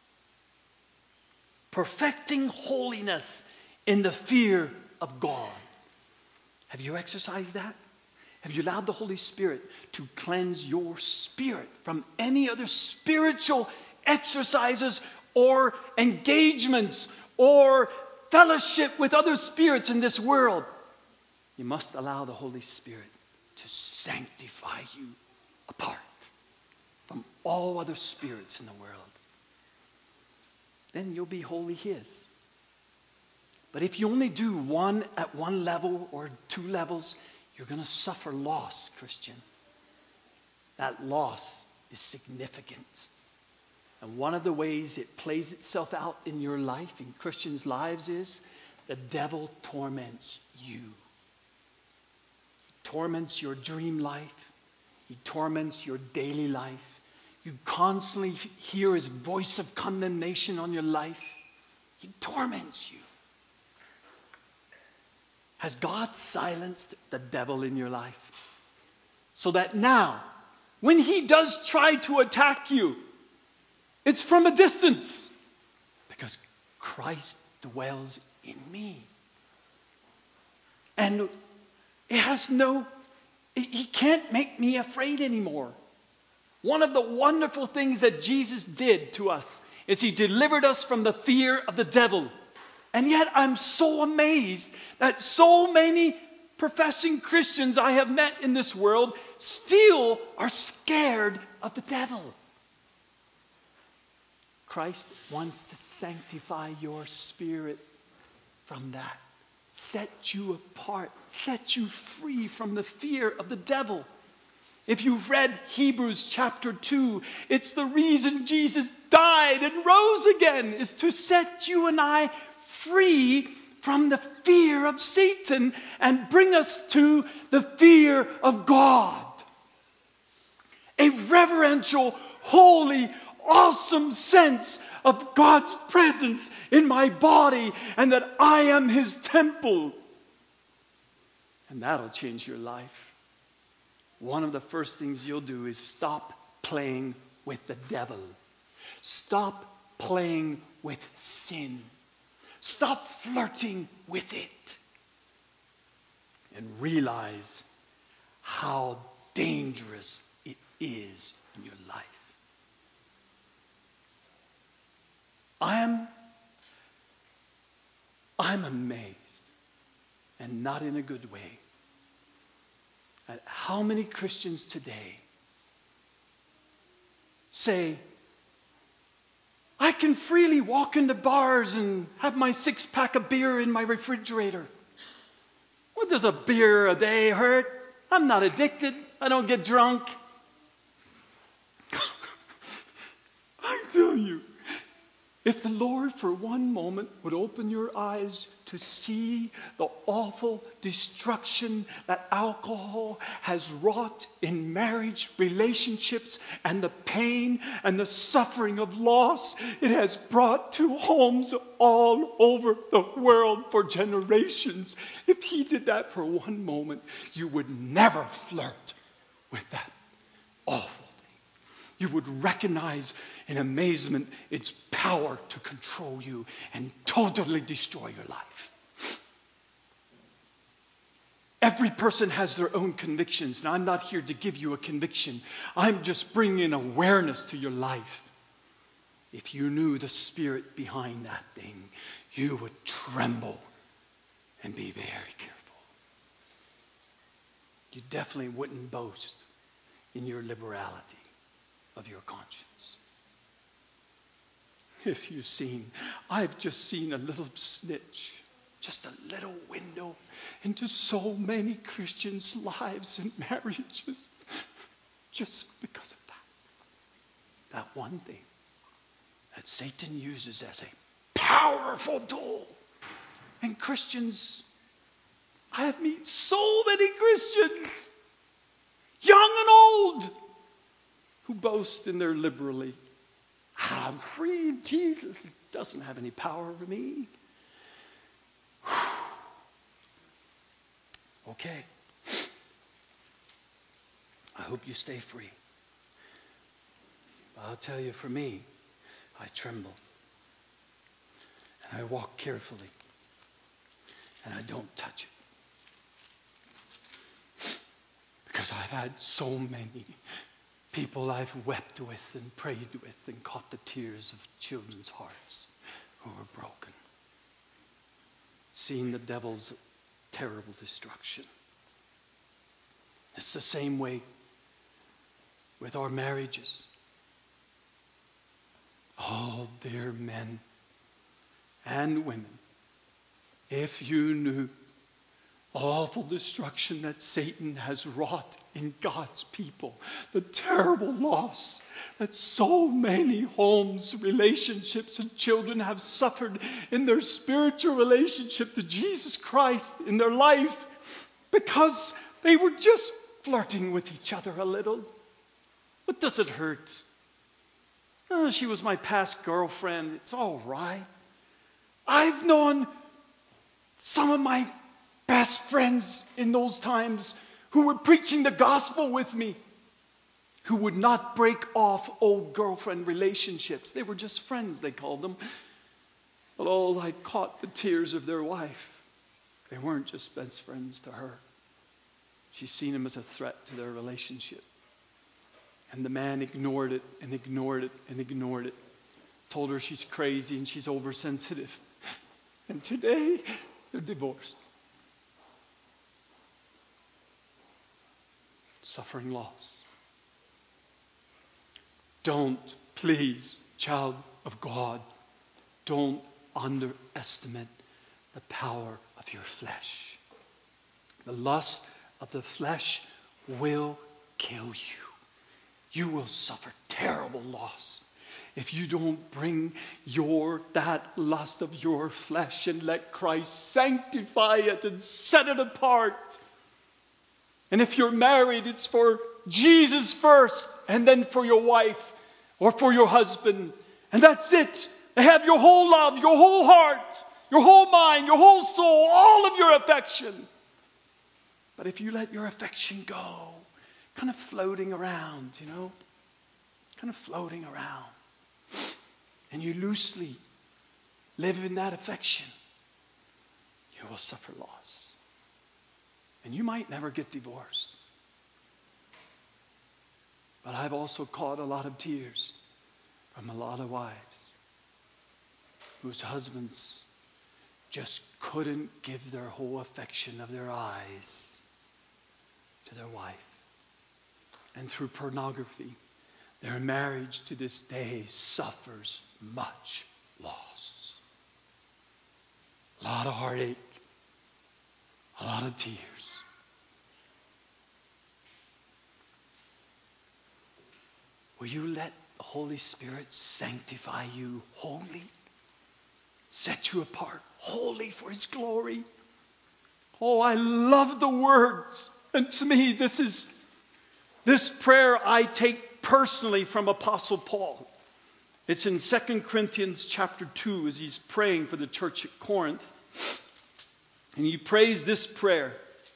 perfecting holiness in the fear of God. Have you exercised that? Have you allowed the Holy Spirit to cleanse your spirit from any other spiritual exercises or engagements or fellowship with other spirits in this world? You must allow the Holy Spirit to sanctify you apart from all other spirits in the world. Then you'll be wholly His. But if you only do one at one level or two levels, you're going to suffer loss, Christian. That loss is significant. And one of the ways it plays itself out in your life, in Christians' lives, is the devil torments you. He torments your dream life. He torments your daily life. You constantly hear his voice of condemnation on your life. He torments you. Has God silenced the devil in your life? So that now, when he does try to attack you, it's from a distance. Because Christ dwells in me. And it has no, he can't make me afraid anymore. One of the wonderful things that Jesus did to us is he delivered us from the fear of the devil. And yet I'm so amazed that so many professing Christians I have met in this world still are scared of the devil. Christ wants to sanctify your spirit from that. Set you apart. Set you free from the fear of the devil. If you've read Hebrews chapter two, it's the reason Jesus died and rose again is to set you and I free from the fear of Satan and bring us to the fear of God. A reverential, holy, awesome sense of God's presence in my body and that I am his temple. And that'll change your life. One of the first things you'll do is stop playing with the devil. Stop playing with sin. Stop flirting with it. And realize how dangerous it is in your life. I am I'm amazed, and not in a good way, at how many Christians today say, I can freely walk into bars and have my six-pack of beer in my refrigerator. What does a beer a day hurt? I'm not addicted. I don't get drunk. I tell you, if the Lord for one moment would open your eyes to see the awful destruction that alcohol has wrought in marriage relationships and the pain and the suffering of loss it has brought to homes all over the world for generations, if he did that for one moment, you would never flirt with that awful thing. You would recognize in amazement its power to control you and totally destroy your life. Every person has their own convictions, and I'm not here to give you a conviction. I'm just bringing awareness to your life. If you knew the spirit behind that thing, you would tremble and be very careful. You definitely wouldn't boast in your liberality of your conscience. If you've seen, I've just seen a little snitch, just a little window into so many Christians' lives and marriages, just because of that. That one thing that Satan uses as a powerful tool. And Christians, I have met so many Christians, young and old, who boast in their liberality. I'm free in Jesus. It doesn't have any power over me. Okay. I hope you stay free. But I'll tell you, for me, I tremble. And I walk carefully. And I don't touch it. Because I've had so many people I've wept with and prayed with and caught the tears of children's hearts who were broken. Seeing the devil's terrible destruction. It's the same way with our marriages. Oh, dear men and women, if you knew awful destruction that Satan has wrought in God's people, the terrible loss that so many homes, relationships, and children have suffered in their spiritual relationship to Jesus Christ in their life because they were just flirting with each other a little. But does it hurt? Oh, she was my past girlfriend. It's all right. I've known some of my best friends in those times who were preaching the gospel with me, who would not break off old girlfriend relationships. They were just friends, they called them. But oh, I caught the tears of their wife. They weren't just best friends to her. She's seen him as a threat to their relationship. And the man ignored it and ignored it and ignored it. Told her she's crazy and she's oversensitive. And today, they're divorced. Suffering loss. Don't, please, child of God, don't underestimate the power of your flesh. The lust of the flesh will kill you. You will suffer terrible loss if you don't bring your that lust of your flesh and let Christ sanctify it and set it apart. And if you're married, it's for Jesus first, and then for your wife or for your husband. And that's it. And have your whole love, your whole heart, your whole mind, your whole soul, all of your affection. But if you let your affection go, kind of floating around, you know, kind of floating around, and you loosely live in that affection, you will suffer loss. And you might never get divorced. But I've also caught a lot of tears from a lot of wives whose husbands just couldn't give their whole affection of their eyes to their wife. And through pornography, their marriage to this day suffers much loss. A lot of heartache, a lot of tears. Will you let the Holy Spirit sanctify you wholly? Set you apart wholly for His glory? Oh, I love the words. And to me, this is this prayer I take personally from Apostle Paul. It's in Second Corinthians chapter two as he's praying for the church at Corinth. And he prays this prayer.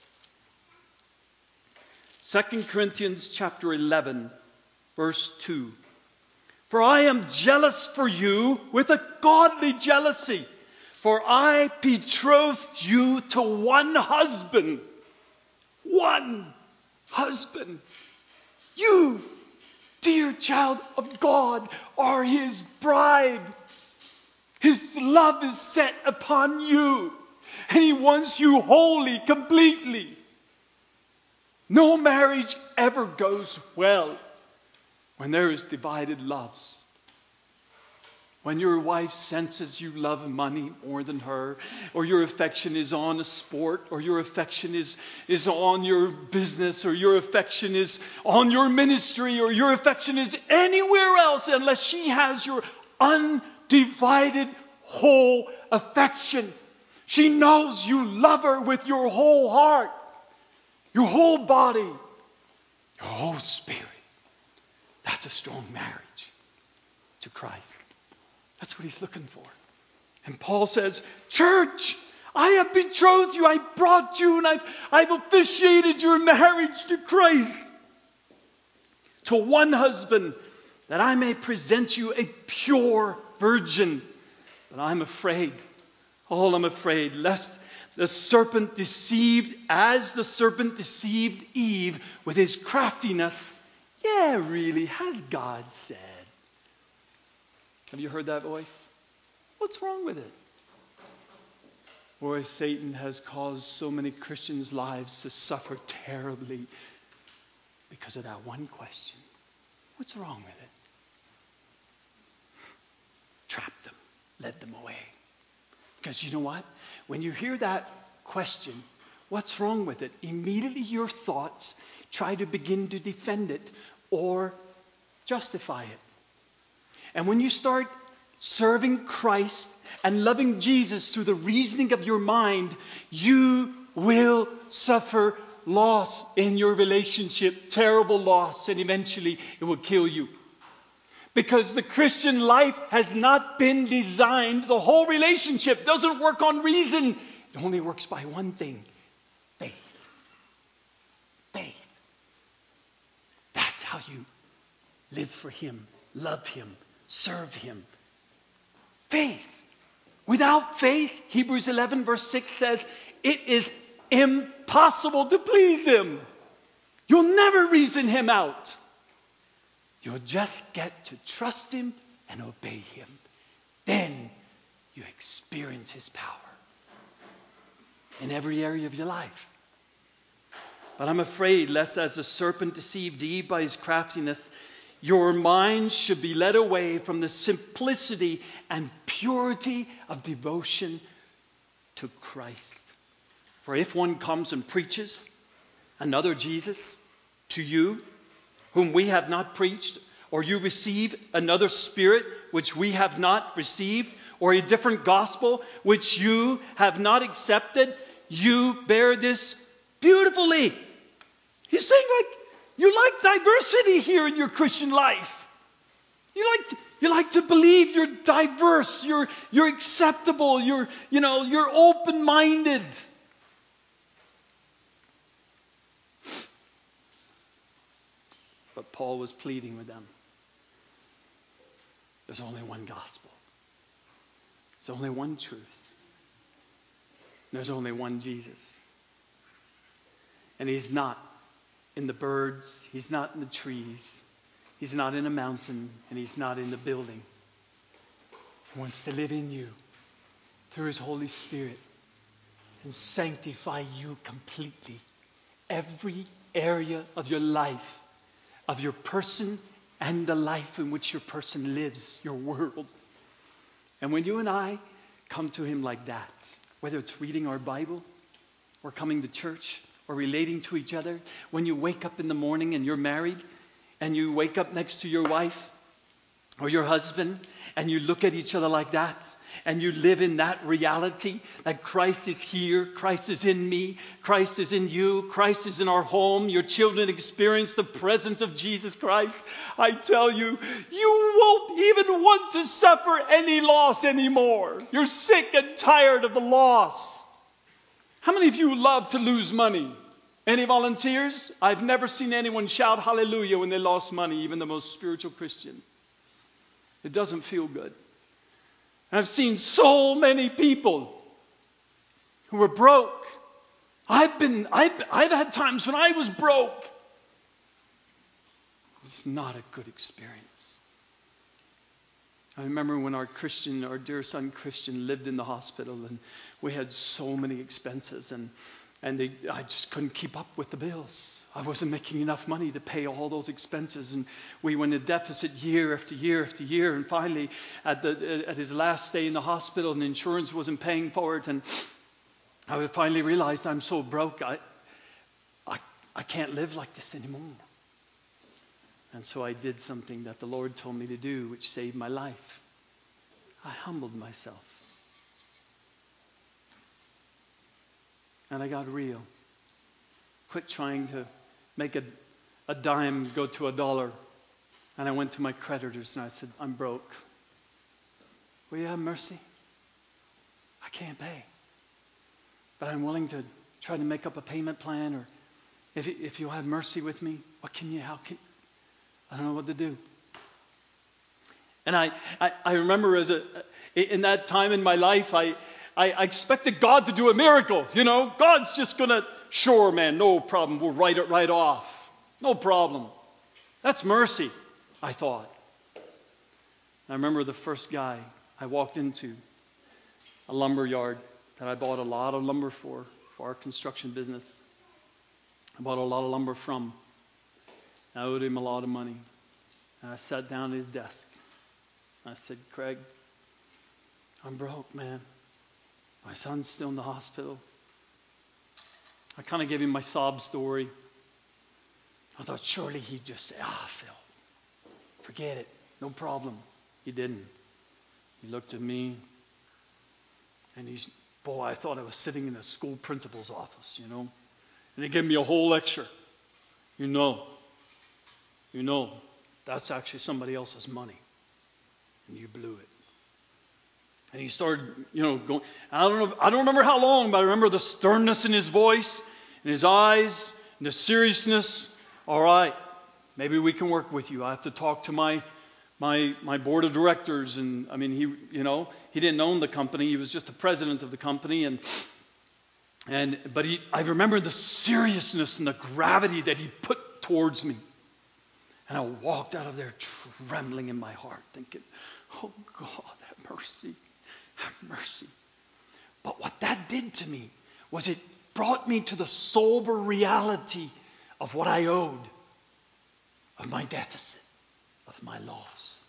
Second Corinthians chapter eleven, verse two. For I am jealous for you with a godly jealousy, for I betrothed you to one husband. One husband. You, dear child of God, are His bride. His love is set upon you, and He wants you wholly, completely. No marriage ever goes well when there is divided loves. When your wife senses you love money more than her, or your affection is on a sport, or your affection is, is on your business, or your affection is on your ministry, or your affection is anywhere else, unless she has your undivided whole affection. She knows you love her with your whole heart, your whole body, your whole spirit. That's a strong marriage to Christ. That's what He's looking for. And Paul says, church, I have betrothed you. I brought you and I've, I've officiated your marriage to Christ. To one husband, that I may present you a pure virgin. But I'm afraid, oh, I'm afraid, lest the serpent deceived, as the serpent deceived Eve with his craftiness. Yeah, really, has God said? Have you heard that voice? What's wrong with it? Boy, Satan has caused so many Christians' lives to suffer terribly because of that one question. What's wrong with it? Trapped them, led them away. Because you know what? When you hear that question, what's wrong with it? Immediately your thoughts try to begin to defend it or justify it. And when you start serving Christ and loving Jesus through the reasoning of your mind, you will suffer loss in your relationship, terrible loss, and eventually it will kill you. Because the Christian life has not been designed, the whole relationship doesn't work on reason. It only works by one thing: faith. Faith. That's how you live for Him, love Him, serve Him. Faith. Without faith, Hebrews eleven verse six says, it is impossible to please Him. You'll never reason Him out. You'll just get to trust Him and obey Him. Then you experience His power in every area of your life. But I'm afraid, lest as the serpent deceived Eve by his craftiness, your minds should be led away from the simplicity and purity of devotion to Christ. For if one comes and preaches another Jesus to you, whom we have not preached, or you receive another spirit which we have not received, or a different gospel which you have not accepted, you bear this beautifully. He's saying, like, you like diversity here in your Christian life. You like to, you like to believe you're diverse, you're you're acceptable, you're you know you're open-minded. But Paul was pleading with them. There's only one gospel. There's only one truth. There's only one Jesus. And He's not in the birds. He's not in the trees. He's not in a mountain. And He's not in the building. He wants to live in you through His Holy Spirit and sanctify you completely. Every area of your life, of your person and the life in which your person lives, your world. And when you and I come to Him like that, whether it's reading our Bible or coming to church or relating to each other, when you wake up in the morning and you're married and you wake up next to your wife or your husband and you look at each other like that, and you live in that reality that Christ is here, Christ is in me, Christ is in you, Christ is in our home, your children experience the presence of Jesus Christ, I tell you, you won't even want to suffer any loss anymore. You're sick and tired of the loss. How many of you love to lose money? Any volunteers? I've never seen anyone shout hallelujah when they lost money, even the most spiritual Christian. It doesn't feel good. I've seen so many people who were broke. I've been, I've, I've had times when I was broke. It's not a good experience. I remember when our Christian, our dear son Christian, lived in the hospital, and we had so many expenses, and and they, I just couldn't keep up with the bills. I wasn't making enough money to pay all those expenses, and we went in deficit year after year after year. And finally, at the at his last stay in the hospital, and insurance wasn't paying for it, and I finally realized I'm so broke, I I I can't live like this anymore. And so I did something that the Lord told me to do, which saved my life. I humbled myself. And I got real. Quit trying to make a, a dime go to a dollar. And I went to my creditors and I said, I'm broke. Will you have mercy? I can't pay. But I'm willing to try to make up a payment plan, or if if you'll have mercy with me, what can you, how can, I don't know what to do. And I, I, I remember as a in that time in my life, I, I, I expected God to do a miracle. You know, God's just going to, sure, man, no problem. We'll write it right off. No problem. That's mercy, I thought. I remember the first guy I walked into, a lumber yard that I bought a lot of lumber for, for our construction business. I bought a lot of lumber from. I owed him a lot of money. And I sat down at his desk. I said, Craig, I'm broke, man. My son's still in the hospital. I kind of gave him my sob story. I thought surely he'd just say, ah, Phil, forget it. No problem. He didn't. He looked at me, and he's, boy, I thought I was sitting in a school principal's office, you know. And he gave me a whole lecture. You know, you know, that's actually somebody else's money, and you blew it. And he started, you know, going. I don't know. I don't remember how long, but I remember the sternness in his voice, in his eyes, and the seriousness. All right, maybe we can work with you. I have to talk to my, my, my board of directors, and I mean, he, you know, he didn't own the company. He was just the president of the company, and and but he. I remember the seriousness and the gravity that he put towards me, and I walked out of there trembling in my heart, thinking, "Oh God, have mercy." Have mercy. But what that did to me was it brought me to the sober reality of what I owed, of my deficit, of my loss,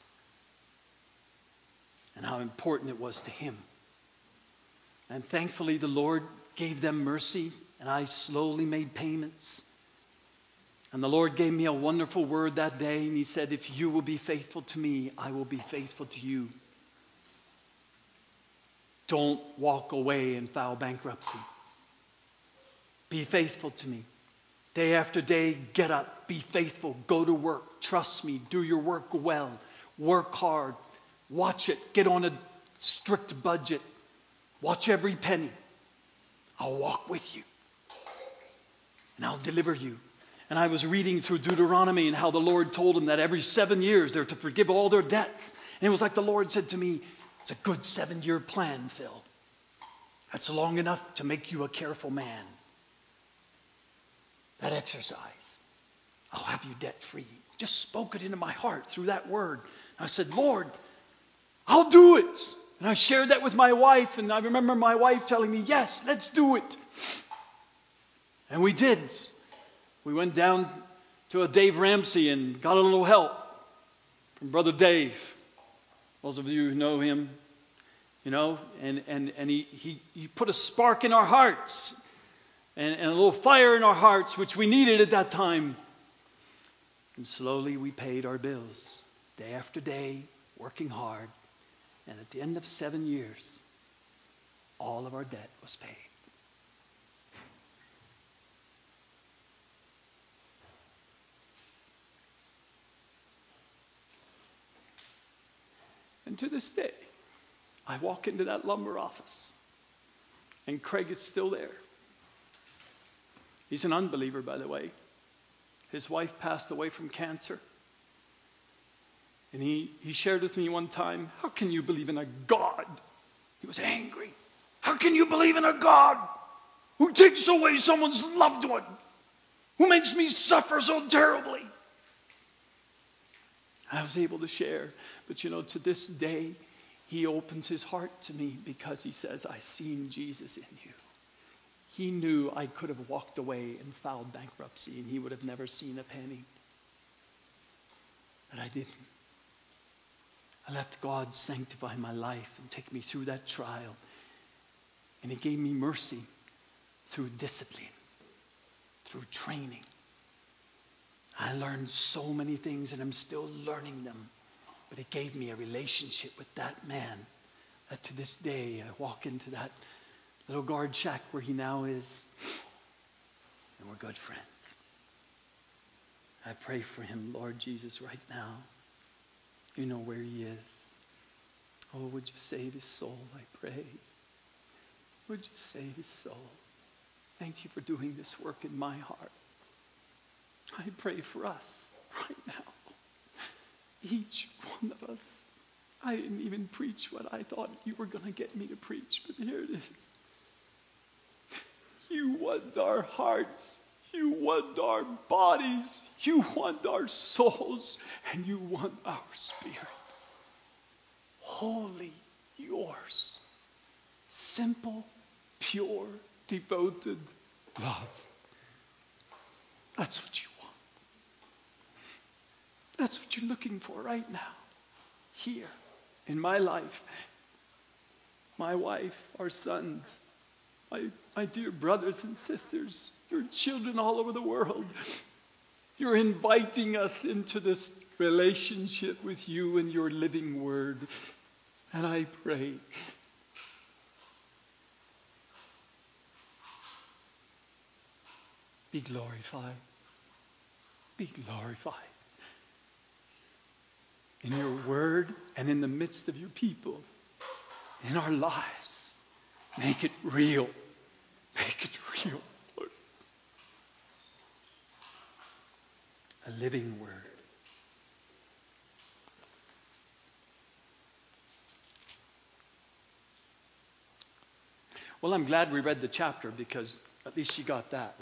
and how important it was to him. And thankfully the Lord gave them mercy, and I slowly made payments. And the Lord gave me a wonderful word that day, and he said, if you will be faithful to me, I will be faithful to you. Don't walk away and file bankruptcy. Be faithful to me. Day after day, get up, be faithful, go to work, trust me, do your work well, work hard, watch it, get on a strict budget, watch every penny. I'll walk with you, and I'll deliver you. And I was reading through Deuteronomy and how the Lord told them that every seven years they're to forgive all their debts. And it was like the Lord said to me, it's a good seven-year plan, Phil. That's long enough to make you a careful man. That exercise, I'll have you debt-free. Just spoke it into my heart through that word. I said, Lord, I'll do it. And I shared that with my wife, and I remember my wife telling me, yes, let's do it. And we did. We went down to a Dave Ramsey and got a little help from Brother Dave. Those of you who know him, you know, and, and, and he, he, he put a spark in our hearts and, and a little fire in our hearts, which we needed at that time. And slowly we paid our bills, day after day, working hard. And at the end of seven years, all of our debt was paid. And to this day, I walk into that lumber office, and Craig is still there. He's an unbeliever, by the way. His wife passed away from cancer. And he, he shared with me one time, how can you believe in a God? He was angry. How can you believe in a God who takes away someone's loved one, who makes me suffer so terribly? I was able to share. But you know, to this day, he opens his heart to me because he says, I've seen Jesus in you. He knew I could have walked away and filed bankruptcy and he would have never seen a penny. But I didn't. I let God sanctify my life and take me through that trial. And he gave me mercy through discipline, through training. I learned so many things and I'm still learning them. But it gave me a relationship with that man that to this day I walk into that little guard shack where he now is. And we're good friends. I pray for him, Lord Jesus, right now. You know where he is. Oh, would you save his soul, I pray. Would you save his soul? Thank you for doing this work in my heart. I pray for us right now. Each one of us. I didn't even preach what I thought you were going to get me to preach, but here it is. You want our hearts. You want our bodies. You want our souls. And you want our spirit. Wholly yours. Simple, pure, devoted love. That's what you want. That's what you're looking for right now. Here in my life. my wife, our sons, my, my dear brothers and sisters, your children all over the world. You're inviting us into this relationship with you and your living word. And I pray, be glorified. Be glorified in your word and in the midst of your people, in our lives. Make it real. Make it real, Lord. A living word. Well, I'm glad we read the chapter because at least you got that.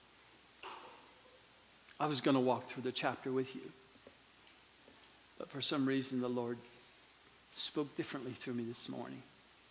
I was going to walk through the chapter with you. But for some reason, the Lord spoke differently through me this morning.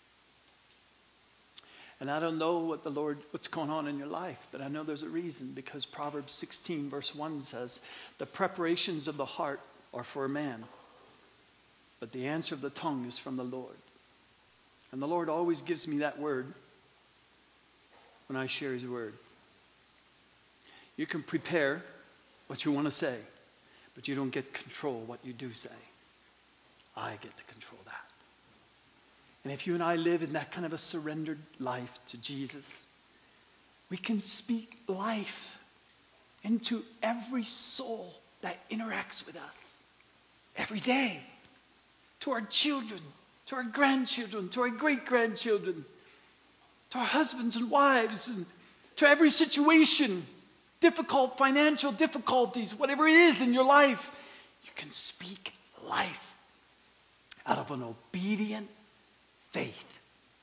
And I don't know what the Lord, what's going on in your life, but I know there's a reason, because Proverbs sixteen verse one says, the preparations of the heart are for a man, but the answer of the tongue is from the Lord. And the Lord always gives me that word when I share his word. You can prepare what you want to say, but you don't get control what you do say. I get to control that. And if you and I live in that kind of a surrendered life to Jesus, we can speak life into every soul that interacts with us every day. To our children, to our grandchildren, to our great-grandchildren, to our husbands and wives, and to every situation, difficult financial difficulties, whatever it is in your life, you can speak life out of an obedient faith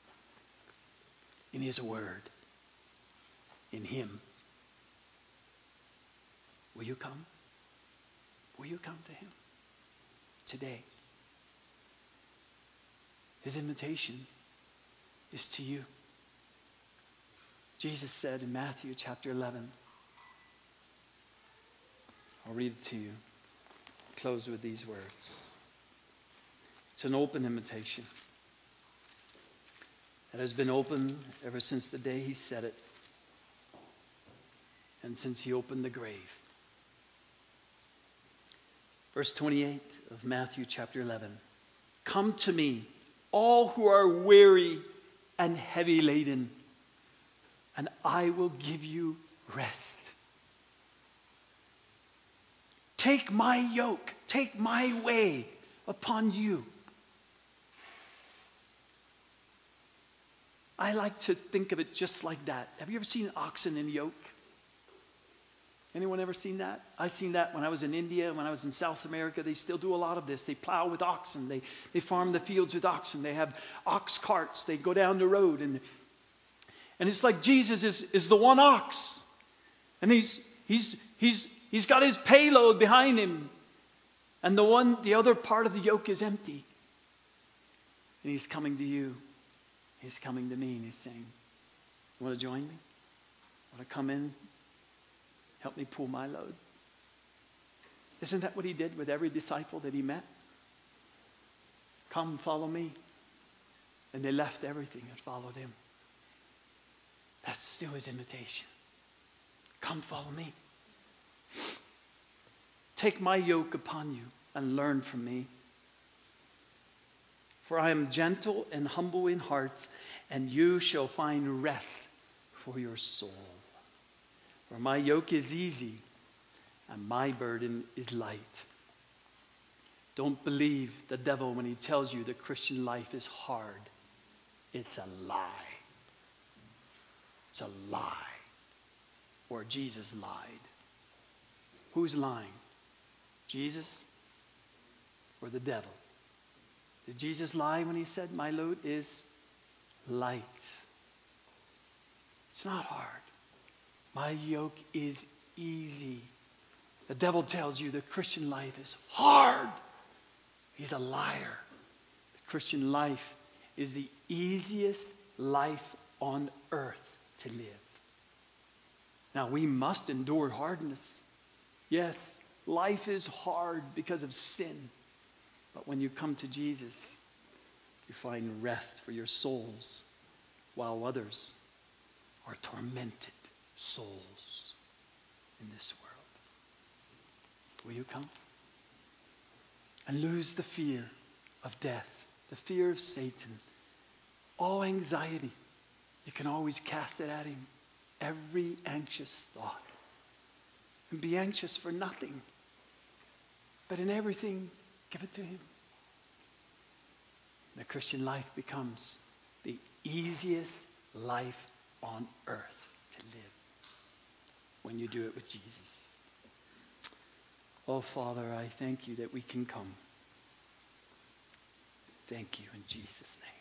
in his word, in him. Will you come? Will you come to him today? His invitation is to you. Jesus said in Matthew chapter eleven, I'll read it to you. Close with these words. It's an open invitation. It has been open ever since the day he said it, and since he opened the grave. Verse twenty-eight of Matthew chapter eleven. Come to me, all who are weary and heavy laden, and I will give you rest. Take my yoke, take my way upon you. I like to think of it just like that. Have you ever seen oxen in yoke? Anyone ever seen that? I seen that when I was in India, when I was in South America. They still do a lot of this. They plow with oxen. They they farm the fields with oxen. They have ox carts. They go down the road. And, and it's like Jesus is, is the one ox. And he's he's he's he's got his payload behind him. And the one the other part of the yoke is empty. And he's coming to you. He's coming to me and he's saying, you want to join me? Want to come in? Help me pull my load. Isn't that what he did with every disciple that he met? Come, follow me. And they left everything and followed him. That's still his invitation. Come, follow me. Take my yoke upon you and learn from me. For I am gentle and humble in heart, and you shall find rest for your soul. For my yoke is easy, and my burden is light. Don't believe the devil when he tells you the Christian life is hard. It's a lie. It's a lie. Or Jesus lied. Who's lying? Jesus or the devil? Did Jesus lie when he said, my load is light? It's not hard. My yoke is easy. The devil tells you the Christian life is hard. He's a liar. The Christian life is the easiest life on earth to live. Now, we must endure hardness. Yes, life is hard because of sin. But when you come to Jesus, you find rest for your souls, while others are tormented souls in this world. Will you come? And lose the fear of death, the fear of Satan, all anxiety. You can always cast it at him. Every anxious thought. And be anxious for nothing. But in everything, give it to him. The Christian life becomes the easiest life on earth to live when you do it with Jesus. Oh, Father, I thank you that we can come. Thank you in Jesus' name.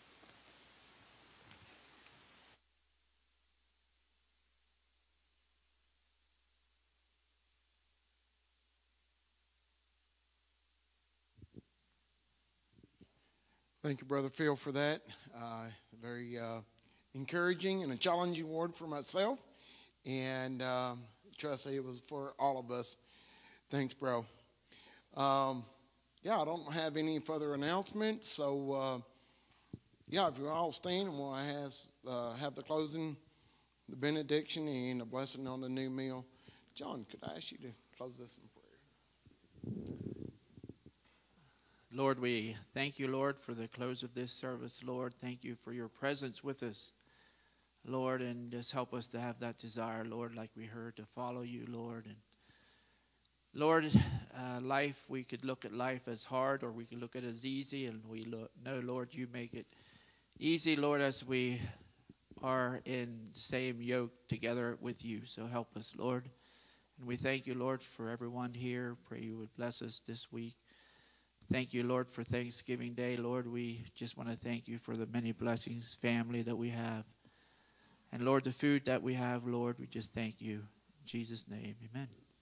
Thank you, Brother Phil, for that. Uh, very uh, encouraging and a challenging word for myself. And um, trust it was for all of us. Thanks, bro. Um, yeah, I don't have any further announcements. So, uh, yeah, if you're all staying, we'll has, uh, have the closing, the benediction, and the blessing on the new meal. John, could I ask you to close this in prayer? Lord, we thank you, Lord, for the close of this service. Lord, thank you for your presence with us, Lord, and just help us to have that desire, Lord, like we heard, to follow you, Lord. And Lord, uh, life, we could look at life as hard or we could look at it as easy, and we look, no, Lord, you make it easy, Lord, as we are in the same yoke together with you. So help us, Lord. And we thank you, Lord, for everyone here. Pray you would bless us this week. Thank you, Lord, for Thanksgiving Day. Lord, we just want to thank you for the many blessings, family that we have. And Lord, the food that we have, Lord, we just thank you. In Jesus' name, amen.